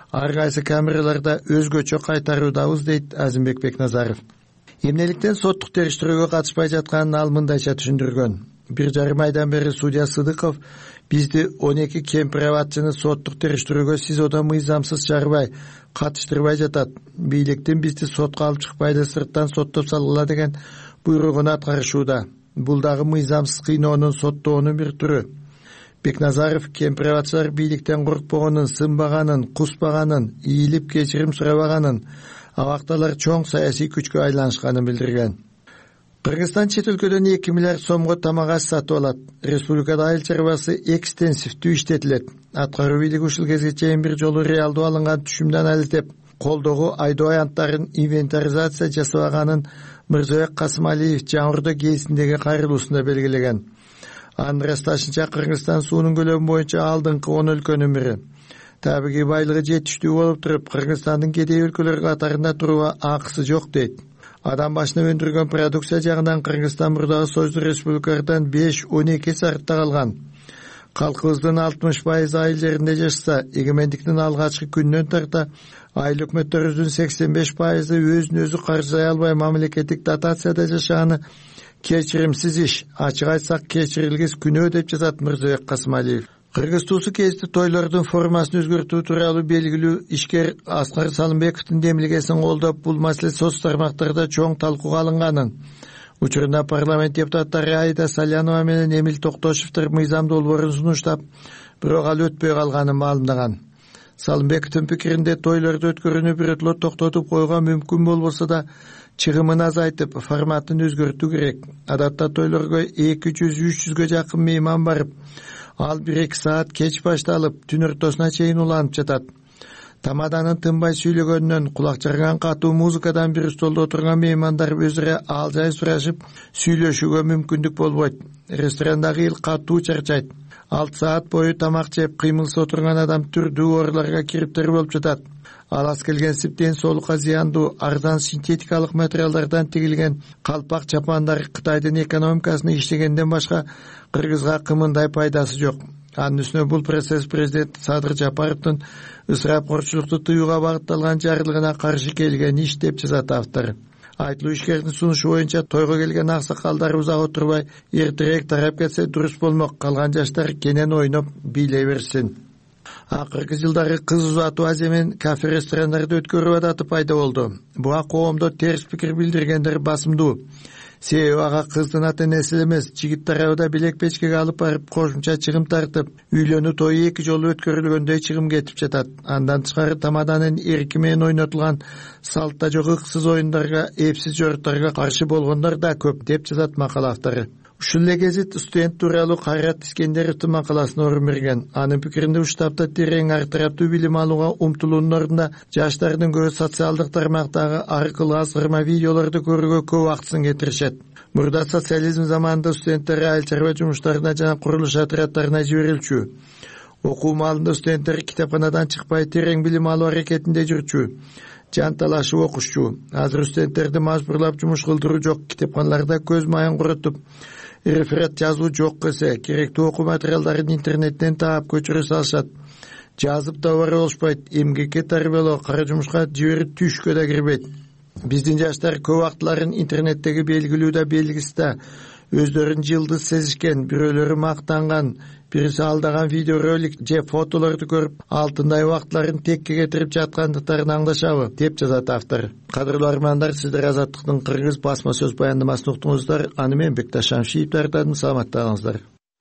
ар кайсы камераларда өзгөчө кайтаруудабыз, дейт Азимбек Бекназаров. Эмнеликтен соттук териштирүүгө катышпай жатканын ал мындайча түшүндүргөн. Бир жарым айдан бери судья Сыдыков бизди он эки кемпир-абадчыны соттук териштирүүгө СИЗОдо мыйзамсыз чыгарбай, катыштырбай жатат. Бийликтин бизди сотко алып чыкпайды, сырттан соттоп салгыла деген буйругун аткарышууда. Бул дагы мыйзамсыз кыйноонун, соттоонун бир түрү. Бекназаров кемпир-абадчылар бийликтен коркпогонун, сынбаганын, куспаганын, ийилип кечирим сурабаганын, абакталар чоң саясий күчкө айланышканын билдирген. Кыргызстан чет өлкөдөн эки миллиард сомго тамак аш сатып алат. Республикада айыл чарбасы экстенсивдүү иштетилет. Аткаруу бийлиги ушул кезге чейин бир жолу реалдуу алынган түшүмдөн алектеп, колдогу айдоо аянттарын инвентаризация жасабаганын Мырзабек Касымалиев Жаңырдо гейсиндеги кайрылуусунда белгилеген. Анын ырасташынча, Кыргызстан суунун көлөмү боюнча алдыңкы он өлкөнүн бири. Табиғи байлыгы жетиштүү болуп туруп, Кыргызстандын кедей өлкөлөр катарында турууга акысы жок, дейт. Адам башына өндүргөн продукция жагынан Кыргызстан мурдагы Союздук республикалардан беш он эки эсе артта калган. Калкыбыздын алтымыш пайызы айыл жеринде жашаса, эгемендиктин алгачкы күнүнөн тарта айыл өкмөттөрүбүздүн сексен беш пайызы өзүн өзү каржылай албай мамлекеттик дотацияда жашаганы кечиримсиз иш, ачык айтсак кечирилгис күнөө, деп жазат Мырзабек Касымалиев. Кыргыз туусу кезде тойлордун формасын өзгөртүү тууралуу белгилүү ишкер Аскар Салымбековдун демилгесин колдоп, бул маселе соц тармактарда чоң талкууга алынганын, учурунда парламент депутаттары Айда Салянова менен Эмил Токтошевдер мыйзам долбоорун сунуштап, бирок ал өтпөй калганын маалымдаган. Салымбековдун пикиринде тойлорду өткөрүүнү бирөтлөп токтотуп койгон мүмкүн болбосо да, чыгымын азайтып, форматын өзгөртүү керек. Адатта тойлорго эки жүз үч жүзгө жакын мейман барып, ал бир эки саат кеч башталып, түн ортосуна чейин уланып жатат. Тамаданын тынбай сүйлөгөнүнөн, кулак жарган катуу музыкадан бир столдо отурган меймандар өзүрө ал жай сурашып, сүйлөшүүгө мүмкүндүк болбойт. Ресторандагы эл катуу чарчайт. алты саат бою тамак жеп, кыймылсыз отурган адам түрдүү ооруларга кириптер болуп жатат. Ал аз келген сиптен соолукка зыяндуу, арзан синтетикалык материалдардан тигилген калпак чапандар Кытайдын экономикасына иштегенден башка Кыргызга кымындай пайдасы жок. Анын үстүнө бул процесс президент Садыр Жапаровдун ысырапкорчулукту тыюуга багытталган жарлыгына каршы келген иш, деп жазат автор. Айтылуу ишкердин сунушу боюнча тойго келген аксакалдар узак отурбай, эртерээк тарап кетсе дурус болмок, калган жаштар кенен ойноп бийлей берсин. Акыркы жылдары кыз узатуу аземин кафе-ресторандарды өткөрүү адаты пайда болду. Буга коомдо терс пикир билдиргендер басымдуу. Себеби ага кыздын ата-энеси эмес, жигит тарабы белек печкеге алып барып, кошумча чыгым тартып, үйлөнүү тою эки жолу өткөрүлгөндөй чыгым кетип жатат. Андан тышкары тамаданын эрки менен ойнотулган салтта жок ыксыз оюндарга, эпсиз жорттарга каршы болгондор да көп, деп жазат макала автору. Ушул эле гезит студент тууралуу Кайрат Искендеровдун макаласына орун берген. Анын пикиринде уштапта терең ар тараптуу билим алууга умтулуунун ордуна жаштардын көбү социалдык тармактагы аркылуу азгырма видеолорду көрүүгө көп акчасын кетиришет. Мурда социализм заманында студенттер айыл чарба жумуштарына жана курулуш отряддарына жиберилчү. Окуу маалында студенттер китепканадан чыкпай терең билим алуу аракетинде жүрчү. Жанталашып окушчу. Азыр студенттерди мажбурлап жумуш кылдыруу жок, китепканаларда көз майын курутуп, реферат жазуу жок эсе, керектүү окуу материалдарын интернеттен таап көчүрө салышат. Жазып да бар болушпайт, эмгекке тарбиялоо, кара жумушка жиберип түшкө да кирбейт. Биздин жаштар көп вакытларын интернеттеги белгилүү да белгисиз да өздөрүн жылдыз сезишкен, бирөөлөрү мактанган, бириси алдаган видеоролик же фотолорду көрүп, алтындай вакытларын текке кетирип жаткандыктарын аңдашабы, деп жазат автор. Кадырлуу армандар, сиздер Азаттыктын кыргыз басма сөз баяндамасын уктуңуздар. Аны мен Бекташ Шамшиев тартадым. Саламаттыгыңыздар.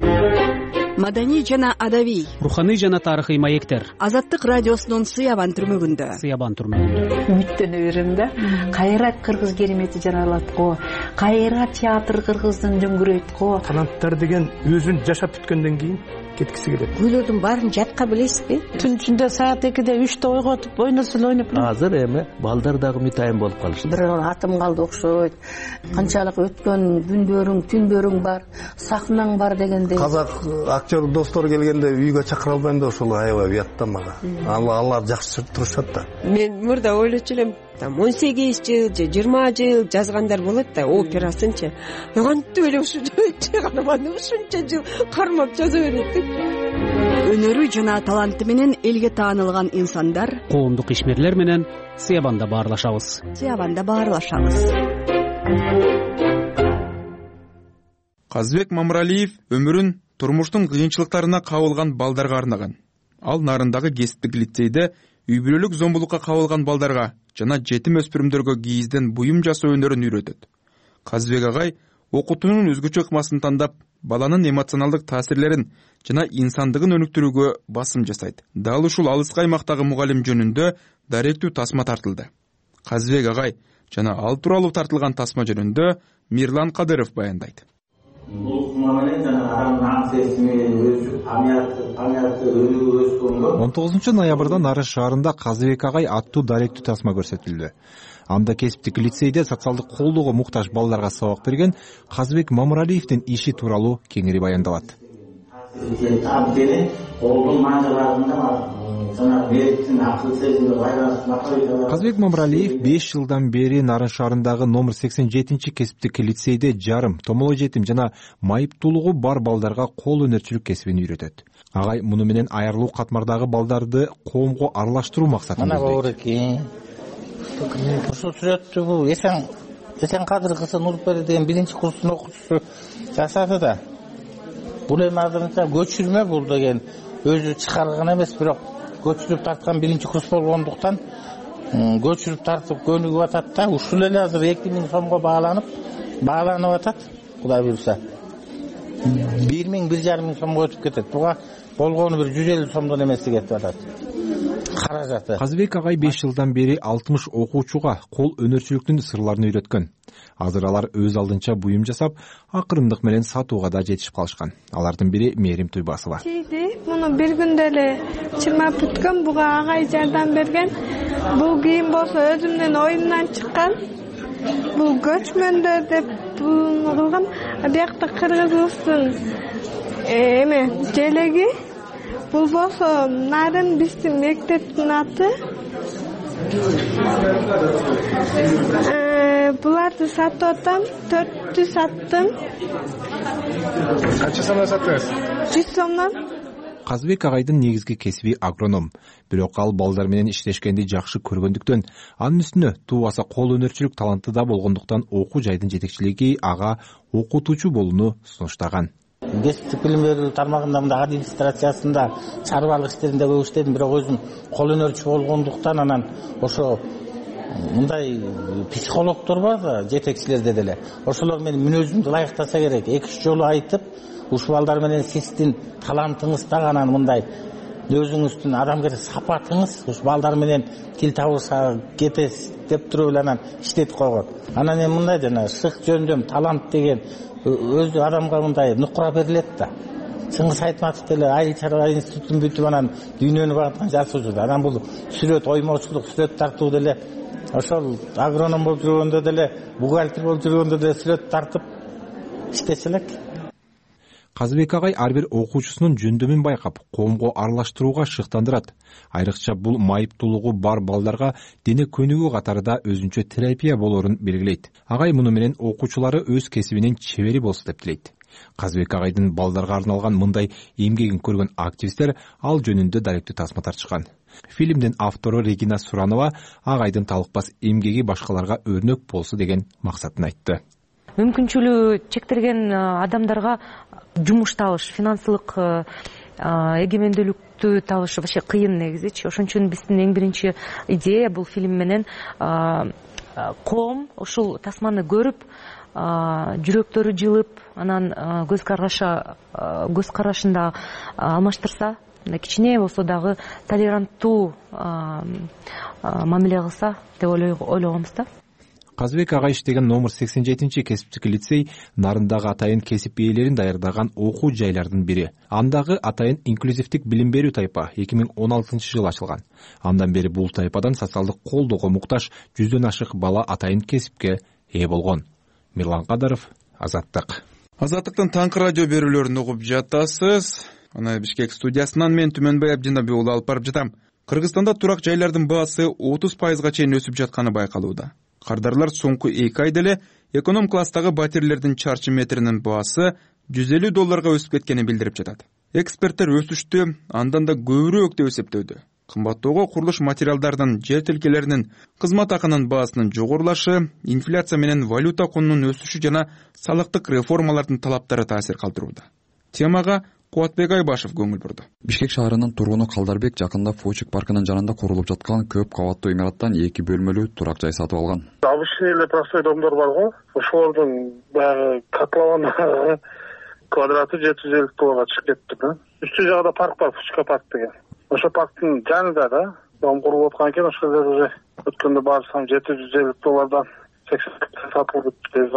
Маданий жана адабий, руханий жана тарыхый маектер. Азаттык радиосунун Сыябан түрмөгүндө. Сыябан түрмөгүндө. Үмүттөнө берем да. Кайра кыргыз керемети жаралат го. Кайра театр кыргыздын жөңгүрөйт го. Таланттар деген өзүн жашап бүткөндөн кийин кеткиси келет. Күйлөрдүн баарын жатка билесизби? Түн ичинде саат экиде үчтө ойготуп, ойносун ойноп. Азыр эми балдар дагы митайын болуп калышты. Бир атым калды окшойт. Канчалык өткөн күндөрүң, түндөрүң бар, сахнаң бар дегендей. Казак актер достор келгенде үйгө чакыра албайм да ошол аябай уятта мага. Алар жакшы турушат да. Мен мурда ойлочу элем, там он сегиз жыл же жыйырма жыл жазгандар болот да, операсынчы. Кантип эле ушунча ушунча жыл кармап жаза берет. өнөрү жана таланты менен элге таанылган инсандар коомдук ишмерлер менен Сиябанда баарлашабыз. Сиябанда баарлашабыз. Казбек Мамыралиев өмүрүн турмуштун кыйынчылыктарына кабылган балдарга арнаган. Ал Нарындагы кесиптик лицейде үй бүлөлүк зомбулукка кабылган балдарга жана жетим өспүрүмдөргө кийизден буюм жасоо өнөрүн үйрөтөт. Казбек агай окутуунун өзгөчө ыкмасын тандап, баланын эмоционалдык таасирлерин жана инсандыгын өнүктүрүүгө басым жасайт. Дал ушул алыскы аймактагы мугалим жөнүндө даректүү тасма тартылды. Казбек агай жана ал тууралуу тартылган тасма жөнүндө Мирлан Кадыров баяндайт. он тогузунчу ноябрда Нарын шаарында Казбек агай аттуу даректүү тасма көрсөтүлдү. Анда кесиптик лицейде социалдык колдоого муктаж балдарга сабак берген Казбек Мамыралиевдин иши тууралуу кеңири баяндалат. Казбек Мамыралиев беш жылдан бери Нарын шаарындагы номер сексен жетинчи кесиптик лицейде жарым, томоло жетим жана майыптуулугу бар балдарга кол өнөрчүлүк кесибин үйрөтөт. Агай муну менен аярлуу катмардагы балдарды коомго аралаштыруу максатын көздөйт. Ушул сүрөттү бул Эсен Эсен Кадыр кызы Нурпери деген биринчи курстун окуучусу жасады да. Бул эми азырынча көчүрмө бул деген өзү чыгарган эмес, бирок көчүрүп тарткан биринчи курс болгондуктан көчүрүп тартып көнүгүп атат да. Ушул эле азыр эки миң сомго бааланып, бааланып атат. Кудай буйруса бир миң бир жарым миң сомго өтүп кетет. Буга болгону бир жүз элүү сомдон эмеси кетип атат. Каражаты. Казбек агай беш жылдан бери алтымыш окуучуга кол өнөрчүлүктүн сырларын үйрөткөн. Азыр алар өз алдынча буюм жасап, акырындык менен сатууга да жетишип калышкан. Алардын бири Мээрим Туйбасова. Муну бир күндө эле чырмап бүткөн, буга агай жардам берген. Бул кийим болсо өзүмдүн оюмдан чыккан. Бул көчмөндөр деп кылган. Биякта кыргызыбыздын эме желеги. Бул болсо Нарын биздин мектептин аты. Буларды сатып атам, төрттү саттым. Канча сомдон саттыңыз? жүз сомдон. Казбек агайдын негизги кесиби агроном. Бирок ал балдар менен иштешкенди жакшы көргөндүктөн, анын үстүнө туубаса кол өнөрчүлүк таланты да болгондуктан окуу жайдын жетекчилиги ага окутуучу болууну сунуштаган. Кесиптик билим берүү тармагында мында администрациясында чарбалык иштеринде көп иштедим, бирок өзүм кол өнөрчү болгондуктан анан ошо мындай психологдор бар да, жетекчилерде деле. Ошолор менен мүнөзүмдү ылайыктаса керек. эки үч жолу айтып, ушул балдар менен сиздин талантыңыз да анан мындай өзүңүздүн адамгерчилик сапатыңыз ушу балдар менен тил табыша кетесиз деп туруп эле анан иштетип койгон. Анан эми мындай жана шык жөндөм талант деген өзү адамга мындай нукура берилет да. Чыңгыз Айтматов деле Айыл чарба институтун бүтүп анан дүйнөнү багыткан жазуучу. Анан бул сүрөт оймоочулук, сүрөт тартуу деле ошол агроном болуп жүргөндө деле, бухгалтер болуп жүргөндө деле сүрөт тартып иштесе элек. Казбек агай ар бир окуучусунун жөндөмүн байкап, коомго аралаштырууга шыктандырат. Айрыкча бул майыптуулугу бар балдарга дене көнүгүү катарында өзүнчө терапия болорун белгилейт. Агай муну менен окуучулары өз кесибинин чебери болсун деп тилейт. Казбек агайдын балдарга арналган мындай эмгегин көргөн активисттер ал жөнүндө даректүү тасма тартышкан. Фильмдин автору Регина Суранова агайдын талыкпас эмгеги башкаларга өрнөк болсун деген максатын айтты. Мүмкүнчүлүгү чектелген адамдарга жумуш табыш, финансылык эгемендүүлүктү табыш вообще кыйын негизичи. Ошон үчүн биздин эң биринчи идея бул фильм менен коом ушул тасманы көрүп, жүрөктөрү жылып, анан көз караша көз карашында алмаштырса, кичине болсо дагы толеранттуу мамиле кылса деп ойлогонбуз да. Казбек агай иштеген номер сексен жетинчи кесиптик лицей Нарындагы атайын кесип ээлерин даярдаган окуу жайлардын бири. Андагы атайын инклюзивдик билим берүү тайпа эки миң он алтынчы жылы ачылган. Андан бери бул тайпадан социалдык колдоого муктаж жүздөн ашык бала атайын кесипке ээ болгон. Мирлан Кадыров, Азаттык. Азаттыктын таңкы радио берүүлөрүн угуп жатасыз. Аны Бишкек студиясынан мен Түмөнбай Абдинабек уулу алып барып жатам. Кыргызстанда турак жайлардын баасы отуз пайызга чейин өсүп жатканы байкалууда. Кардарлар соңку эки айда эле эконом класстагы батирлердин чарчы метринин баасы жүз элүү долларга өсүп кеткенин билдирип жатат. Эксперттер өсүштү андан да көбүрөөк деп эсептөөдө. Кымбаттоого курулуш материалдарынын, жер тилкелеринин, кызмат акынын баасынын жогорулашы, инфляция менен валюта кунунун өсүшү жана салыктык реформалардын талаптары таасир калтырууда. Темага Кубатбек Айбашев көңүл бурду. Бишкек шаарынын тургуну Калдарбек жакында Фочек паркынын жанында курулуп жаткан көп кабаттуу имараттан эки бөлмөлүү турак жай сатып алган. Обычный эле простой домдор бар го. Ошолордун баягы котлован квадраты жети жүз элүү долларга чыгып кетти да. Үстү жагында парк бар, Фочка парк деген. Ошо парктын жанында да дом курулуп аткан экен. Ошол жерде уже өткөндө барсам жети жүз элүү доллардан сексен сатылып кетти.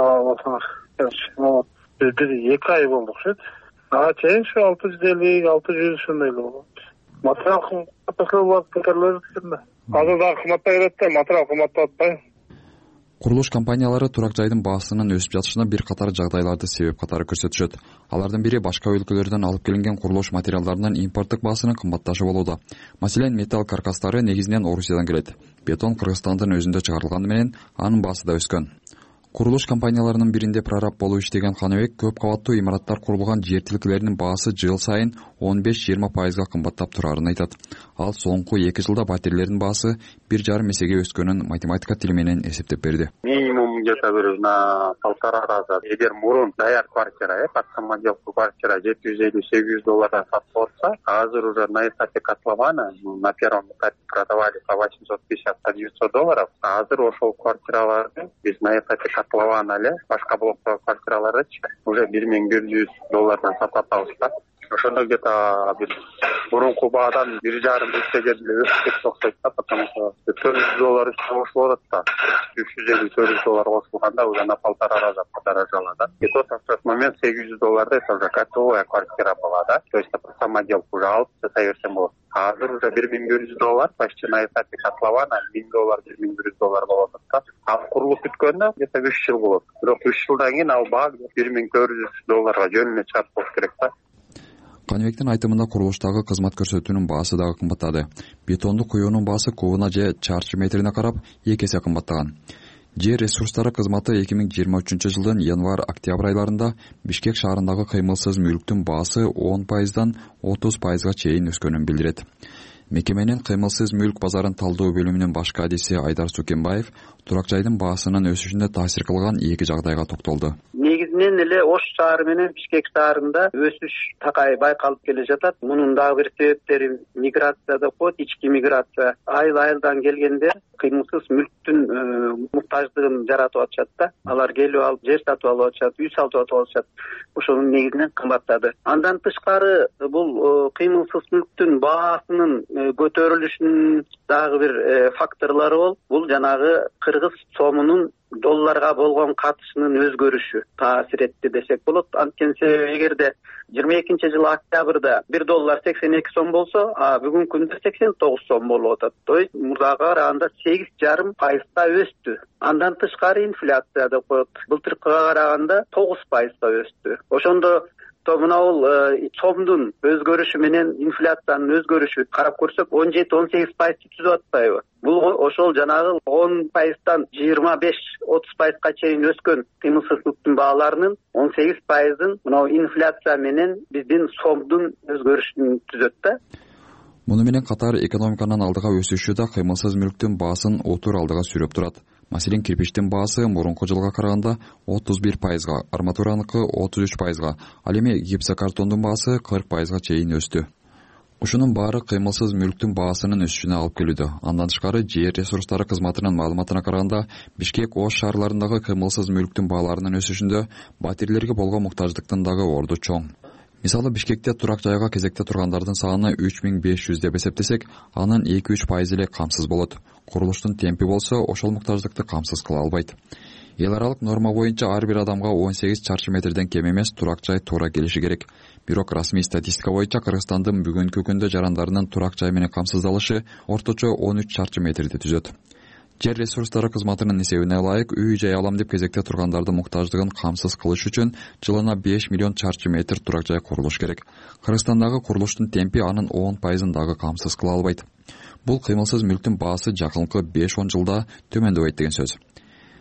Алсаңар. Бир эки ай болду окшойт. Ага чейин ушу алты жүз элүү, алты жүз ошондой эле болот. Материал кымбаттап кетерлер экен да. Азыр дагы кымбаттап кетет да, материал кымбаттап атпайбы? Курулуш компаниялары турак жайдын баасынын өсүп жатышына бир катар жагдайларды себеп катары көрсөтүшөт. Алардын бири башка өлкөлөрдөн алып келинген курулуш материалдарынын импорттук баасынын кымбатташы болууда. Маселен, металл каркастары негизинен Орусиядан келет. Бетон Кыргызстандын өзүндө чыгарылганы менен анын баасы да өскөн. Курулуш компанияларынын биринде прораб болуп иштеген Каныбек көп кабаттуу имараттар курулган жер тилкелеринин баасы жыл сайын он беш жыйырма пайызга кымбаттап турарын айтат. Ал соңку эки жылда батирлердин баасы бир жарым эсеге өскөнүн математика тили менен эсептеп берди. Минимум где-то бир на полтора раза. Эгер мурун даяр квартира, под самоделку квартира жети жүз элүү сегиз жүз доллардан сатып алса, азыр уже на этапе котлована на первом этапе продавали по восемьсот пятьдесят - девятьсот долларов. Азыр ошол квартираларды биз на этапе котлована эле башка блоктогу квартираларды уже бир миң бир жүз доллардан сатып атабыз да. Ошондо где-то бир мурунку баадан бир жарым эсеге өсүп кетти окшойт да, потому что төрт жүз доллар үстүнө кошулуп атат да. үч жүз элүү төрт жүз доллар кошулганда уже на полтора раза подорожало да. И тот в тот момент сегиз жүз долларда это уже готовая квартира была, да. То есть это самоделку уже алып жасай берсең болот. Азыр уже бир миң бир жүз доллар, почти на этапе котлована миң доллар, бир миң бир жүз доллар болот да. Ал курулуп бүткөндө где-то үч жыл болот. Бирок үч жылдан кийин ал баа бир миң төрт жүз долларга жөнүнө чыгып болуш керек да. Каныбектин айтымында курулуштагы кызмат көрсөтүүнүн баасы дагы кымбаттады. Бетонду куюунун баасы кубуна же чарчы метрине карап эки эсе кымбаттаган. Жер ресурстары кызматы эки миң жыйырма үчүнчү жылдын январь-октябрь айларында Бишкек шаарындагы кыймылсыз мүлктүн баасы он пайыздан отуз пайызга чейин өскөнүн билдирет. Мекеменин кыймылсыз мүлк базарын талдоо бөлүмүнүн башкы адиси Айдар Сукенбаев турак жайдын баасынын өсүшүнө таасир кылган эки жагдайга токтолду. Негизинен эле Ош шаары менен Бишкек шаарында өсүш такай байкалып келе жатат. Мунун дагы бир себептери миграция деп коет, ички миграция. Айыл айылдан келгендер кыймылсыз мүлктүн муктаждыгын жаратып атышат да. Алар келип алып жер сатып алып атышат, үй сатып атышат. Ошонун негизинен кымбаттады. Андан тышкары бул кыймылсыз мүлктүн баасынын көтөрүлүшүнүн дагы бир факторлору бол. Бул жанагы кыргыз сомунун долларга болгон катышынын өзгөрүшү таасир этти десек болот. Анткени эгерде жыйырма экинчи жылы октябрда бир доллар сексен эки сом болсо, а бүгүнкү күндө сексен тогуз сом болуп атат. То есть мурдага караганда сегиз жарым пайызга өстү. Андан тышкары инфляция деп коет. Былтыркыга караганда тогуз пайызга өстү. Ошондо мына бул сомдун өзгөрүшү менен инфляциянын өзгөрүшү карап көрсөк он жети он сегиз пайызды түзүп атпайбы? Бул ошол жанагы он пайыздан жыйырма беш отуз пайызга чейин өскөн кыймылсыз мүлктүн бааларынын он сегиз пайызын мына инфляция менен биздин сомдун өзгөрүшүн түзөт да. Муну менен катар экономиканын алдыга өсүшү да кыймылсыз мүлктүн баасын отур алдыга сүйрөп турат. Маселен, кирпичтин баасы мурунку жылга караганда отуз бир пайызга, арматураныкы отуз үч пайызга, ал эми гипсокартондун баасы кырк пайызга чейин өстү. Ушунун баары кыймылсыз мүлктүн баасынын өсүшүнө алып келүүдө. Андан тышкары жер ресурстары кызматынын маалыматына караганда Бишкек, Ош шаарларындагы кыймылсыз мүлктүн бааларынын өсүшүндө батирлерге болгон муктаждыктын дагы орду чоң. Мисалы, Бишкекте турак жайга кезекте тургандардын саны үч миң беш жүз деп эсептесек, анын эки үч пайызы эле камсыз болот. Курулуштун темпи болсо, ошол муктаждыкты камсыз кыла албайт. Эл аралык норма боюнча ар бир адамга он сегиз чарчы метрден кем эмес турак жай туура келиши керек. Бирок расмий статистика боюнча Кыргызстандын бүгүнкү күндө жарандарынын турак жай менен камсыздалышы орточо он үч чарчы метрди түзөт. Жер ресурстары кызматынын эсебине ылайык үй жай алам деп кезекте тургандардын муктаждыгын камсыз кылыш үчүн жылына беш миллион чарчы метр турак жай курулуш керек. Кыргызстандагы курулуштун темпи анын он пайызын дагы камсыз кыла албайт. Бул кыймылсыз мүлктүн баасы жакынкы беш он жылда төмөндөбөйт деген сөз.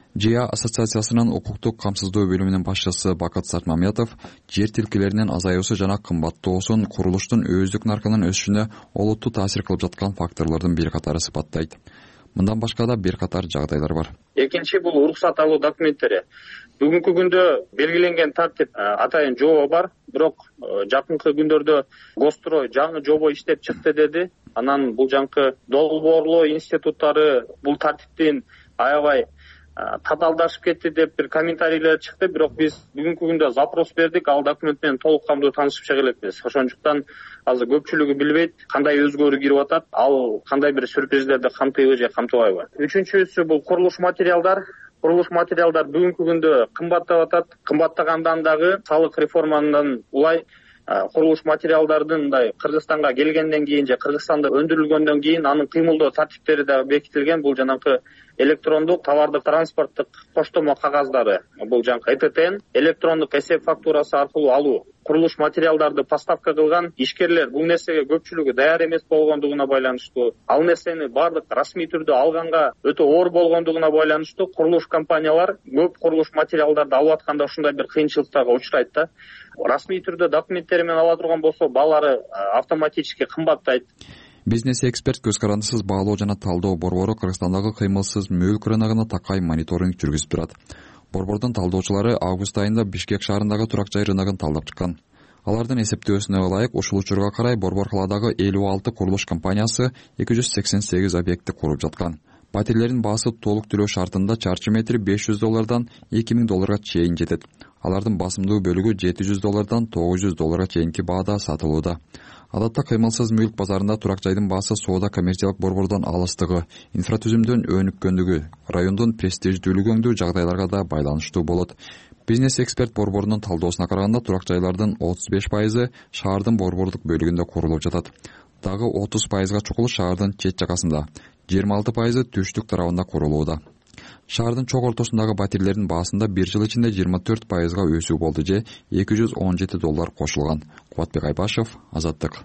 жия ассоциациясынын укуктук камсыздоо бөлүмүнүн башчысы Бакыт Сартмамбетов жер тилкелеринин азаюусу жана кымбаттоосун курулуштун өздүк наркынын өсүшүнө олуттуу таасир кылып жаткан факторлордун бир катары сыпаттайт. Мындан башка да бир катар жагдайлар бар. Экинчи бул уруксат алуу документтери. Бүгүнкү күндө белгиленген тартип атайын жобо бар, бирок жакынкы күндөрдө Гострой жаңы жобо иштеп чыкты деди. Анан бул жаңкы долбоорлоо институттары бул тартиптин аябай татаалдашып кетти деп бир комментарийлер чыкты, бирок биз бүгүнкү күндө запрос бердик, ал документ менен толук камдуу таанышып чыга элекпиз. Ошондуктан азыр көпчүлүгү билбейт кандай өзгөрүү кирип атат, ал кандай бир сюрприздерди камтыйбы же камтыбайбы. Үчүнчүсү бул курулуш материалдар. Курулуш материалдар бүгүнкү күндө кымбаттап атат. Кымбаттагандан дагы салык реформандан улай курулуш материалдардын мындай Кыргызстанга келгенден кийин же Кыргызстанда өндүрүлгөндөн кийин анын кыймылдоо тартиптери да бекитилген. Бул жанагы электрондук товардык транспорттук коштомо кагаздары, бул жанагы Э Т Тн, электрондук эсеп фактурасы аркылуу алуу. Курулуш материалдарды поставка кылган ишкерлер бул нерсеге көпчүлүгү даяр эмес болгондугуна байланыштуу, ал нерсени бардык расмий түрдө алганга өтө оор болгондугуна байланыштуу курулуш компаниялар көп курулуш материалдарды алып атканда ушундай бир кыйынчылыктарга учурайт да. Расмий түрдө документтери менен ала турган болсо баалары автоматически кымбаттайт. Бизнес эксперт көз карандысыз баалоо жана талдоо борбору Кыргызстандагы кыймылсыз мүлк рыногуна такай мониторинг жүргүзүп турат. Борбордун талдоочулары август айында Бишкек шаарындагы турак жай рыногун талдап чыккан. Алардын эсептөөсүнө ылайык ушул учурга карай борбор каладагы элүү алты курулуш компаниясы эки жүз сексен сегиз объектти куруп жаткан. Патерлердин баасы толук төлөө шартында чарчы метри беш жүз доллардан эки миң долларга чейин жетет. Алардын басымдуу бөлүгү жети жүз доллардан тогуз жүз долларга чейинки баада сатылууда. Адатта кыймылсыз мүлк базарында турак жайдын баасы соода коммерциялык борбордон алыстыгы, инфратүзүмдөн өнүккөндүгү, райондун престиждүүлүгүндүү жагдайларга да байланыштуу болот. Бизнес эксперт борборунун талдоосуна караганда турак жайлардын отуз беш пайызы шаардын борбордук бөлүгүндө курулуп жатат. Дагы отуз пайызга чукул шаардын чет жакасында, жыйырма алты пайызы түштүк тарабында курулууда. Шаардын чок ортосундагы батирлердин баасында бир жыл ичинде жыйырма төрт пайызга өсүү болду же эки жүз он жети доллар кошулган. Кубатбек Айбашев, Азаттык.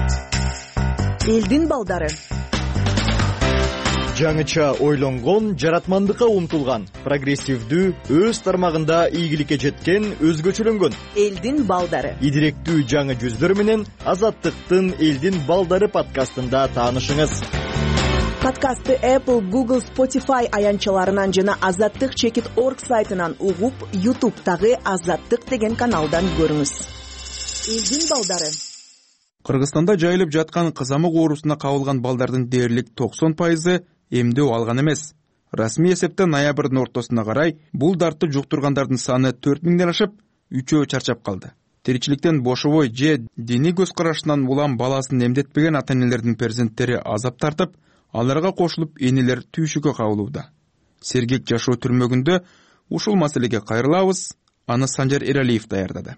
Элдин балдары. Жаңыча ойлонгон, жаратмандыкка умтулган, прогрессивдүү, өз тармагында ийгиликке жеткен, өзгөчөлөнгөн. Элдин балдары. Идиректүү жаңы жүздөр менен Азаттыктын Элдин балдары подкастында таанышыңыз. Подкастты Apple, Google, Spotify аянчаларынан жана азаттык чекит точка орг сайтынан угуп, YouTube'тагы Азаттык деген каналдан көрүңүз. Элдин балдары. Кыргызстанда жайылып жаткан кызамык оорусуна кабылган балдардын дээрлик токсон пайызы эмдөө алган эмес. Расмий эсептен ноябрдын ортосуна карай бул дартты жуктургандардын саны төрт миңден ашып, үчөө чарчап калды. Тиричиликтен бошобой же диний көз карашынан улам баласын эмдетпеген ата-энелердин перзенттери азап тартып, аларга кошулуп энелер түйшүккө кабылууда. Сергек жашоо түрмөгүндө ушул маселеге кайрылабыз. Аны Санжар Эралиев даярдады.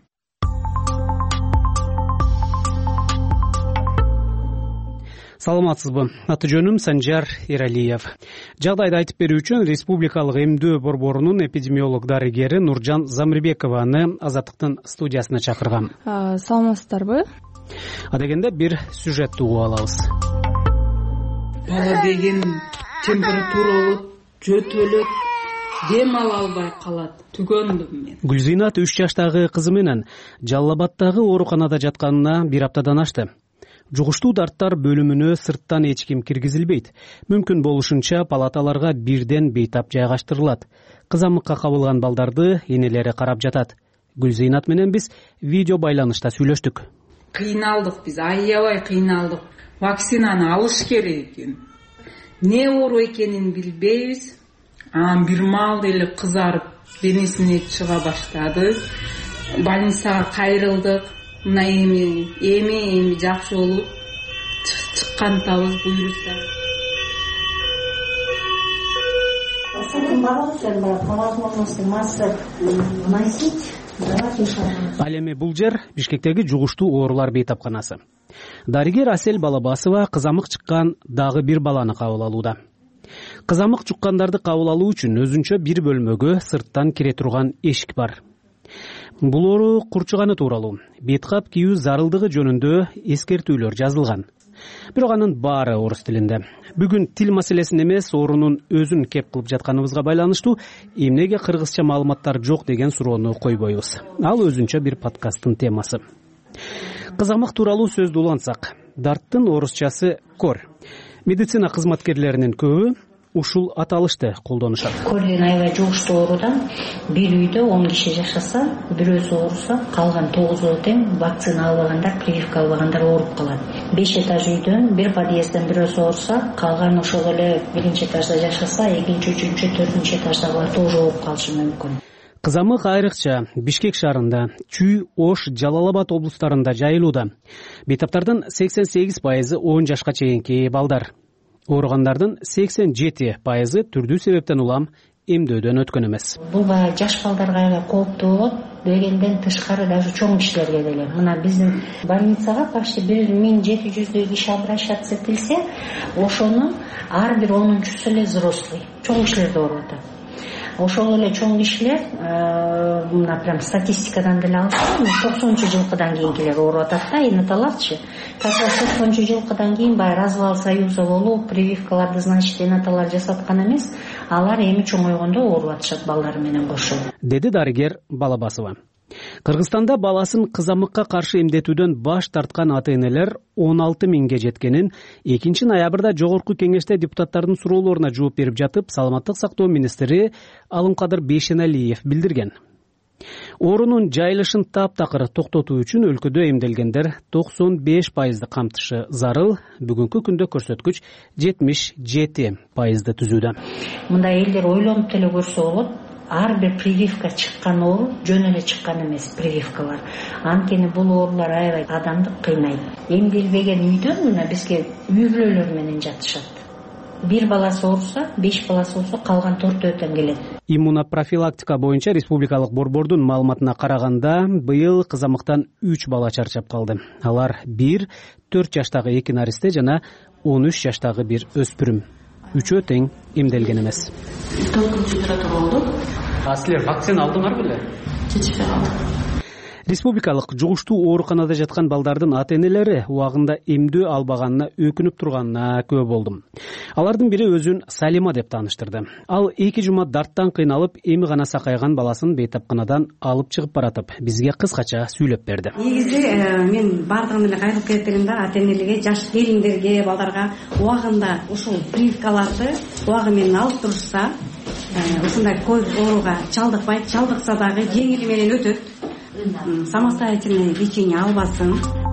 Саламатсызбы? Аты жөнүм Санжар Эралиев. Жагдайды айтып берүү үчүн Республикалык эмдөө борборунун эпидемиолог дарыгери Нуржан Замирбекованы Азаттыктын студиясына чакыргам. Саламатсыздарбы? Адегенде бир сюжетти угуп алабыз. Бала деген температура болот, жөтөлөт, дем ала албай калат. Түгөндүм мен. Гүлзинат үч жаштагы кызы менен Жалал Абаддагы ооруканада жатканына бир аптадан ашты. Жугуштуу дарттар бөлүмүнө сырттан эч ким киргизилбейт. Мүмкүн болушунча палаталарга бирден бейтап жайгаштырылат. Кызамыкка кабылган балдарды энелери карап жатат. Гүлзинат менен биз видео байланышта сүйлөштүк. Кыйналдык биз, аябай кыйналдык. Вакцинаны алыш керек экен. Не оору экенин билбейбиз. Анан бир маал эле кызарып, денесине чыга баштады. Больницага кайрылдык. Мына эми, эми, эми жакшы болуп чыккантабыз буюрса. Ал эми бул жер Бишкектеги жугуштуу оорулар бейтапканасы. Дарыгер Асель Балабасова кызамык чыккан дагы бир баланы кабыл алууда. Кызамык чуккандарды кабыл алуу үчүн өзүнчө бир бөлмөгө сырттан кире турган эшик бар. Бул оору курчуганы тууралуу, бет кап кийүү зарылдыгы жөнүндө эскертүүлөр жазылган. бирок анын баары орус тилинде. Бүгүн тил маселесин эмес, орунун өзүн кеп кылып жатканыбызга байланыштуу эмнеге кыргызча маалыматтар жок деген суроону койбойбуз. Ал өзүнчө бир подкасттын темасы. Кызамык тууралуу сөздү улантсак, дарттын орусчасы кор. Медицина кызматкерлеринин көбү ушул аталышты колдонушат. Кор деген аябай жугуштуу оорудан бир үйдө он киши жашаса, бирөөсү ооруса, калган тогузу тең вакцина албагандар, прививка албагандар ооруп калат. беш этаж үйдөн бир подъездден бирөөсү ооруса, калган ошол эле биринчи этажда жашаса, экинчи, үчүнчү, төртүнчү этаждагылар тоже ооруп калышы мүмкүн. Кызамык айрыкча Бишкек шаарында, Чүй, Ош, Жалал Абад облустарында жайылууда. Бейтаптардын сексен сегиз пайызы он жашка чейинки балдар. Ооругандардын сексен жети пайызы түрдүү себептен улам эмдөөдөн өткөн эмес. Бул баягы жаш балдарга аябай кооптуу болот, дегенден тышкары даже чоң кишилерге деле. Мына биздин больницага почти бир миң жети жүздөй киши обращаться этилсе, ошонун ар бир онунчусу эле взрослый, чоң кишилер да ооруп атат. Ошол эле чоң кишилер, мына прям статистикадан деле алсак, токсонунчу жылкыдан кийинкилер ооруп атат да, энаталарчы. Как раз токсонунчу жылкыдан кийин баягы развал союза болуп, прививкаларды, значит, энаталар жасаткан эмес, алар эми чоңойгондо ооруп атышат балдары менен кошо. Деди дарыгер Балабасова. Кыргызстанда баласын кызамыкка каршы эмдетүүдөн баш тарткан ата-энелер он алты миңге жеткенин экинчи ноябрда жогорку кеңеште депутаттардын суроолоруна жооп берип жатып, саламаттык сактоо министри Алымкадыр Бейшеналиев билдирген. Оорунун жайылышын таптакыр токтотуу үчүн өлкөдө эмделгендер токсон беш пайызды камтышы зарыл. Бүгүнкү күндө көрсөткүч жетимиш жети пайызды түзүүдө. Мындай элдер ойлонуп деле көрсө болот. Ар бир прививка чыккан оору жөн эле чыккан эмес прививкалар. Анткени бул оорулар аябай адамды кыйнайт. Эмделбеген үйдөн мына бизге үй бүлөлөр менен жатышат. Бир баласы ооруса, беш баласы болсо, калган төртөө тең келет. Иммунопрофилактика боюнча республикалык борбордун маалыматына караганда, быйыл кызамыктан үч бала чарчап калды. Алар бир, төрт жаштагы эки наристе жана он үч жаштагы бир өспүрүм. Үчөө тең эмделген эмес. Кандай температура болду? А силер вакцина алдыңар беле? Кечке алдык. Республикалык жугуштуу ооруканада жаткан балдардын ата-энелери убагында эмдөө албаганына өкүнүп турганына күбө болдум. Алардын бири өзүн Салима деп тааныштырды. Ал эки жума дарттан кыйналып, эми гана сакайган баласын бейтапканадан алып чыгып баратып, бизге кыскача сүйлөп берди. Негизи мен бардыгын эле кайрылып кетирем да, ата-энелерге, жаш келиндерге, балдарга убагында ушул прививкаларды убагы менен алып турушса, ушундай көп ооруга чалдыкпайт, чалдыкса дагы жеңил менен өтөт. Самостоятельное лечение албасын.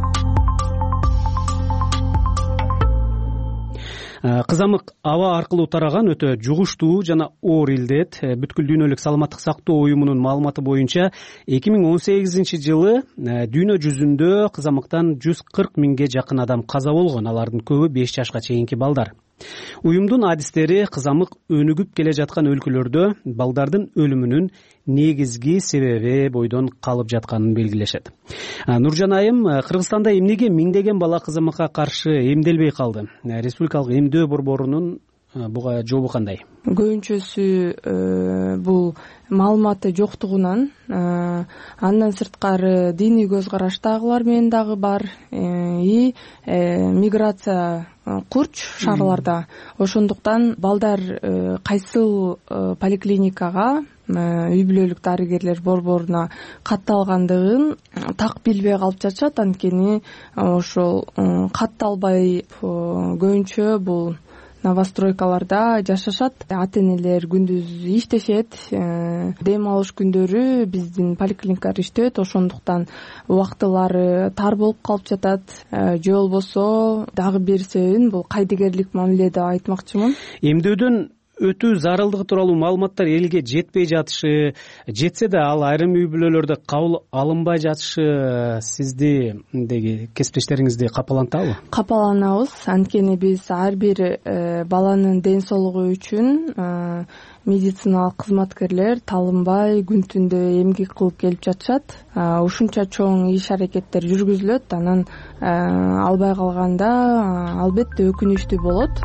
Кызамык аба аркылуу тараган өтө жугуштуу жана оор илдет. Бүткүл дүйнөлүк саламаттык сактоо уюмунун маалыматы боюнча эки миң он сегизинчи жылы дүйнө жүзүндө кызамыктан жүз кырк миңге жакын адам каза болгон. Алардын көбү беш жашка чейинки балдар. Уюмдун адистери кызамык өнүгүп келе жаткан өлкөлөрдө балдардын өлүмүнүн негизги себеби бойдон калып жатканын белгилешет. Нуржан айым, Кыргызстанда эмнеге миңдеген бала кызамыкка каршы эмделбей калды? Республикалык эмдөө борборунун буга жообу кандай? Көбүнчөсү бул маалыматы жоктугунан, андан сырткары диний көз караштагылар менен дагы бар, и миграция курч шаарларда. Ошондуктан балдар кайсыл поликлиникага, үй бүлөлүк дарыгерлер борборуна катталгандыгын так билбей калып жатышат. Анткени ошол катталбай көбүнчө бул новостройкаларда жашашат. Ата-энелер күндүз иштешет, дем алыш күндөрү биздин поликлиникалар иштейт. Ошондуктан убактылары тар болуп калып жатат. Же болбосо дагы бир себебин бул кайдыгерлик мамиле деп айтмакчымын. Эмдөөдөн өтүү зарылдыгы тууралуу маалыматтар элге жетпей жатышы, жетсе да ал айрым үй бүлөлөрдө кабыл алынбай жатышы сиздиги кесиптештериңизди капалантабы? Капаланабыз. Анткени биз ар бир баланын ден соолугу үчүн медициналык кызматкерлер талынбай күн түндө эмгек кылып келип жатышат. Ушунча чоң иш аракеттер жүргүзүлөт. Анан албай калганда албетте өкүнүчтүү болот.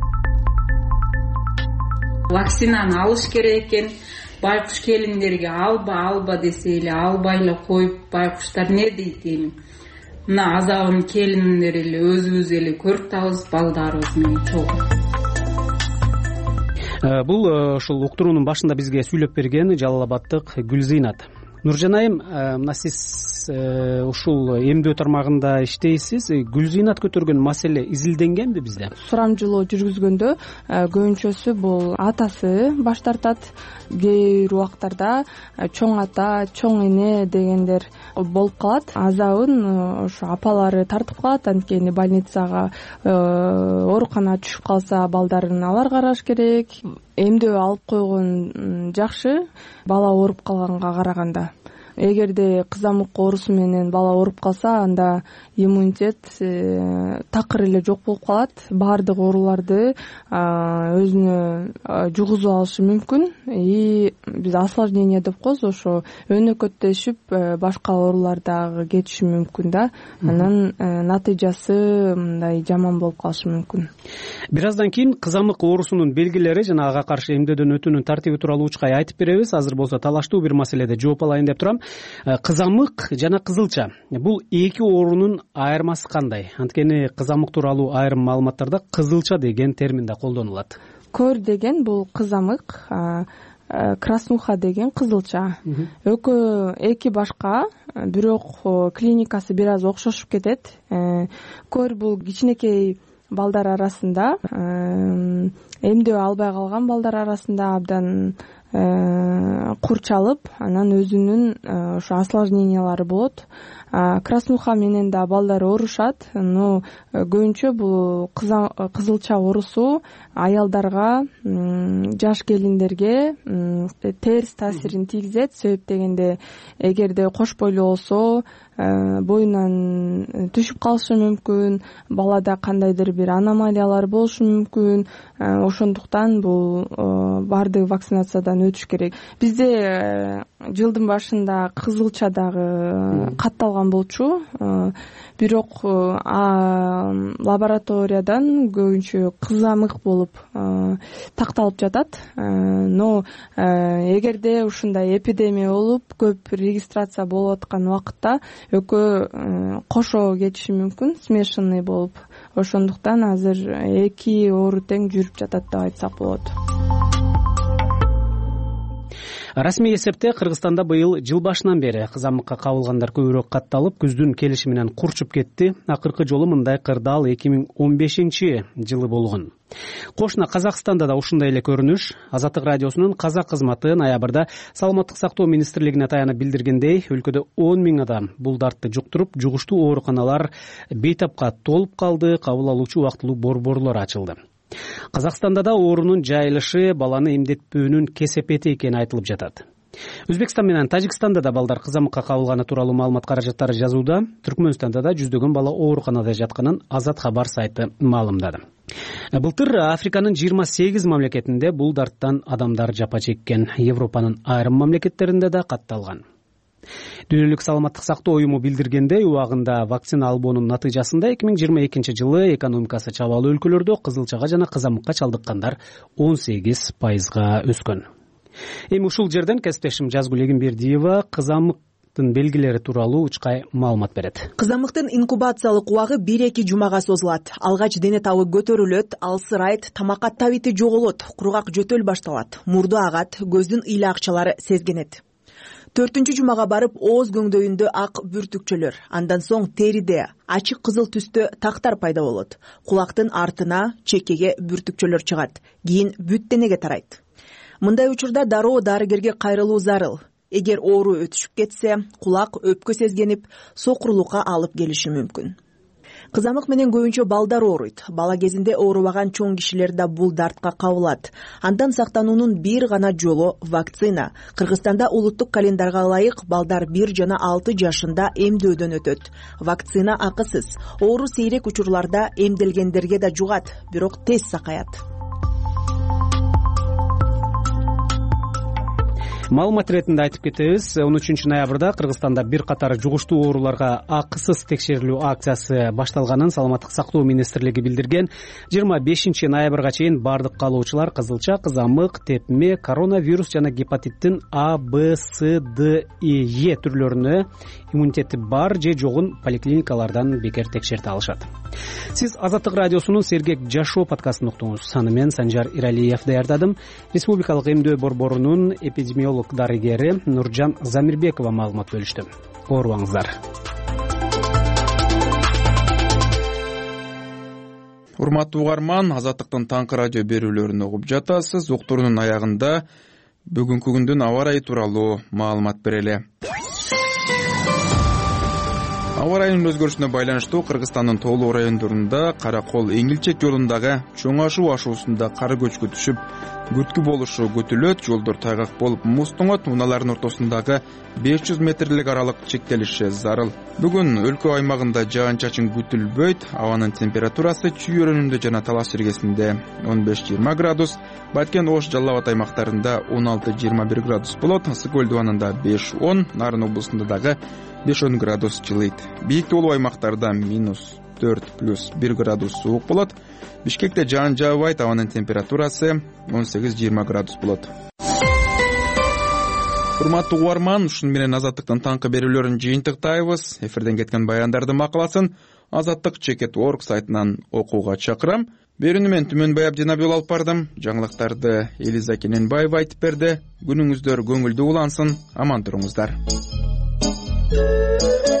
Вакцинаны алыш керек экен. Байкуш келиндерге алба алба десе эле албай эле коюп, байкуштар не дейт эми? мына азабын келиндер эле өзүбүз эле көрүп атабыз, балдарыбыз менен чогуу. Бул ушул уктуруунун башында бизге сүйлөп берген Жалал Абаддык Гүлзыйнат. Нуржан айым, мына сиз ушул эмдөө тармагында иштейсиз. Гүлзыйнат көтөргөн маселе изилденгенби бизде? Сурамжылоо жүргүзгөндө көбүнчөсү бул атасы баш тартат. Кээ бир убактарда чоң ата, чоң эне дегендер болуп калат. Азабын ошо апалары тартып калат. Анткени больницага, ооруканага түшүп калса, балдарын алар караш керек. Эмдөө алып койгон жакшы, бала ооруп калганга караганда. Эгерде кызамык оорусу менен бала ооруп калса, анда иммунитет такыр эле жок болуп калат. Баардык ооруларды өзүнө жугузуп алышы мүмкүн. И биз осложнение деп коебуз, ошо өнөкөттөшүп башка оорулар дагы кетиши мүмкүн да. Анан натыйжасы мындай жаман болуп калышы мүмкүн. Бир аздан кийин кызамык оорусунун белгилери жана ага каршы эмдөөдөн өтүүнүн тартиби тууралуу учкай айтып беребиз. Азыр болсо талаштуу бир маселеде жооп алайын деп турам. Кызамык жана кызылча, бул эки оорунун айырмасы кандай? Анткени кызамык тууралуу айрым маалыматтарда кызылча деген термин да колдонулат. Көр деген бул кызамык, краснуха деген кызылча. Экөө эки башка, бирок клиникасы бир аз окшошуп кетет. Көр бул кичинекей балдар арасында, эмдөө албай калган балдар арасында абдан курчалып, анан өзүнүн ошо осложнениялары болот. Краснуха менен да балдар оорушат, но көбүнчө бул кызылча оорусу аялдарга, жаш келиндерге терс таасирин тийгизет. Себеп дегенде, эгерде кош бойлуу болсо, боюнан түшүп калышы мүмкүн, балада кандайдыр бир аномалиялар болушу мүмкүн. Ошондуктан бул баардык вакцинациядан өтүш керек. Бизде жылдын башында кызылча дагы катталган болчу, бирок лабораториядан көбүнчө кызамык болуп такталып жатат. Но эгерде ушундай эпидемия болуп, көп регистрация болуп аткан убакытта экөө кошо кетиши мүмкүн, смешанный болуп. Ошондуктан азыр эки оору тең жүрүп жатат деп айтсак болот. Расмий эсепте Кыргызстанда быйыл жыл башынан бери кызамыкка кабылгандар көбүрөөк катталып, күздүн келиши менен курчуп кетти. Акыркы жолу мындай кырдаал эки миң он бешинчи жылы болгон. Кошуна Казакстанда да ушундай эле көрүнүш. Азаттык радиосунун казак кызматы ноябрда Саламаттык сактоо министрлигине таянып билдиргендей, өлкөдө он миң адам бул дартты жуктуруп, жугуштуу ооруканалар бейтапка толуп калды, кабыл алуучу убактылуу борборлор ачылды. Казакстанда да оорунун жайылышы баланы эмдетпөөнүн кесепети экени айтылып жатат. Өзбекстан менен Тажикстанда да балдар кызамыкка кабылганы тууралуу маалымат каражаттары жазууда. Түркмөнстанда да жүздөгөн бала ооруканада жатканын Азат Хабар сайты маалымдады. Былтыр Африканын жыйырма сегиз мамлекетинде бул дарттан адамдар жапа чеккен. Европанын айрым мамлекеттеринде да катталган. Дүйнөлүк саламаттык сактоо уюму билдиргендей, убагында вакцина албоонун натыйжасында эки миң жыйырма экинчи жылы экономикасы чабалуу өлкөлөрдө кызылчага жана кызамыкка чалдыккандар он сегиз пайызга өскөн. Эми ушул жерден кесиптешим Жазгүл Эгембердиева кызамыктын белгилери тууралуу учкай маалымат берет. Кызамыктын инкубациялык убагы бир эки жумага созулат. Алгач дене табы көтөрүлөт, алсырайт, тамакка табити жоголот, кургак жөтөл башталат, мурду агат, көздүн ыйла акчалары сезгенет. Төртүнчү жумага барып ооз көңдөйүндө ак бүртүкчөлөр, андан соң териде ачык кызыл түстө тактар пайда болот. Кулактын артына, чекеге бүртүкчөлөр чыгат, кийин бүт денеге тарайт. Мындай учурда дароо дарыгерге кайрылуу зарыл. Эгер оору өтүшүп кетсе, кулак өпкө сезгенип, сокурлукка алып келиши мүмкүн. Кызамык менен көбүнчө балдар ооруйт. Бала кезинде оорубаган чоң кишилер да бул дартка кабылат. Андан сактануунун бир гана жолу вакцина. Кыргызстанда улуттук календарга ылайык балдар бир жана алты жашында эмдөөдөн өтөт. Вакцина акысыз. Оору сейрек учурларда эмделгендерге да жугат, бирок тез сакаят. Маалымат иретинде айтып кетебиз, он үчүнчү ноябрда Кыргызстанда бир катар жугуштуу ооруларга акысыз текшерилүү акциясы башталганын Саламаттык сактоо министрлиги билдирген. жыйырма бешинчи ноябрга чейин бардык каалоочулар кызылча, кызамык, тепме, коронавирус жана гепатиттин А, Б, С, Д, Е түрлөрүнө иммунитети бар же жогун поликлиникалардан бекер текшерте алышат. Сиз Азаттык радиосунун Сергек жашоо подкастын уктуңуз. Аны мен Санжар Иралиев даярдадым. Республикалык эмдөө борборунун эпидемиолог дарыгери Нуржан Замирбекова маалымат бөлүштү. Оорубаңыздар. Урматтуу угарман, Азаттыктын таңкы радио берүүлөрүн угуп жатасыз. Уктуруунун аягында бүгүнкү күндүн аба ырайы тууралуу маалымат берели. Аба ырайынын өзгөрүшүнө байланыштуу Кыргызстандын тоолуу райондорунда Кара Кол Эңилчек жолундагы Чоң Ашуу ашуусунда кар көчкү түшүп, күрткү болушу күтүлөт. Жолдор тайгак болуп муз тоңот. Унаалардын ортосундагы беш жүз метрлик аралык чектелиши зарыл. Бүгүн өлкө аймагында жаан-чачын күтүлбөйт. Абанын температурасы Чүй өрөөнүндө жана Талас жергесинде он беш жыйырма градус, Баткен, Ош, Жалал Абад аймактарында он алты жыйырма бир градус болот. Ысык көл дубанында беш он, Нарын облусунда дагы беш он градус жылыйт. Бийик тоолуу аймактарда минус төрт плюс бир градус суук болот. Бишкекте жаан жаабайт, абанын температурасы он сегиз жыйырма градус болот. Урматтуу угарман, ушуну менен Азаттыктын таңкы берүүлөрүн жыйынтыктайбыз. Эфирден кеткен баяндардын макаласын Азаттык чекет точка орг сайтынан окууга чакырам. Берүүнү мен Түмөнбай Абдинабиул алып бардым. Жаңылыктарды Элиза Кененбаева айтып берди. Күнүңүздөр көңүлдүү улансын. Аман туруңуздар.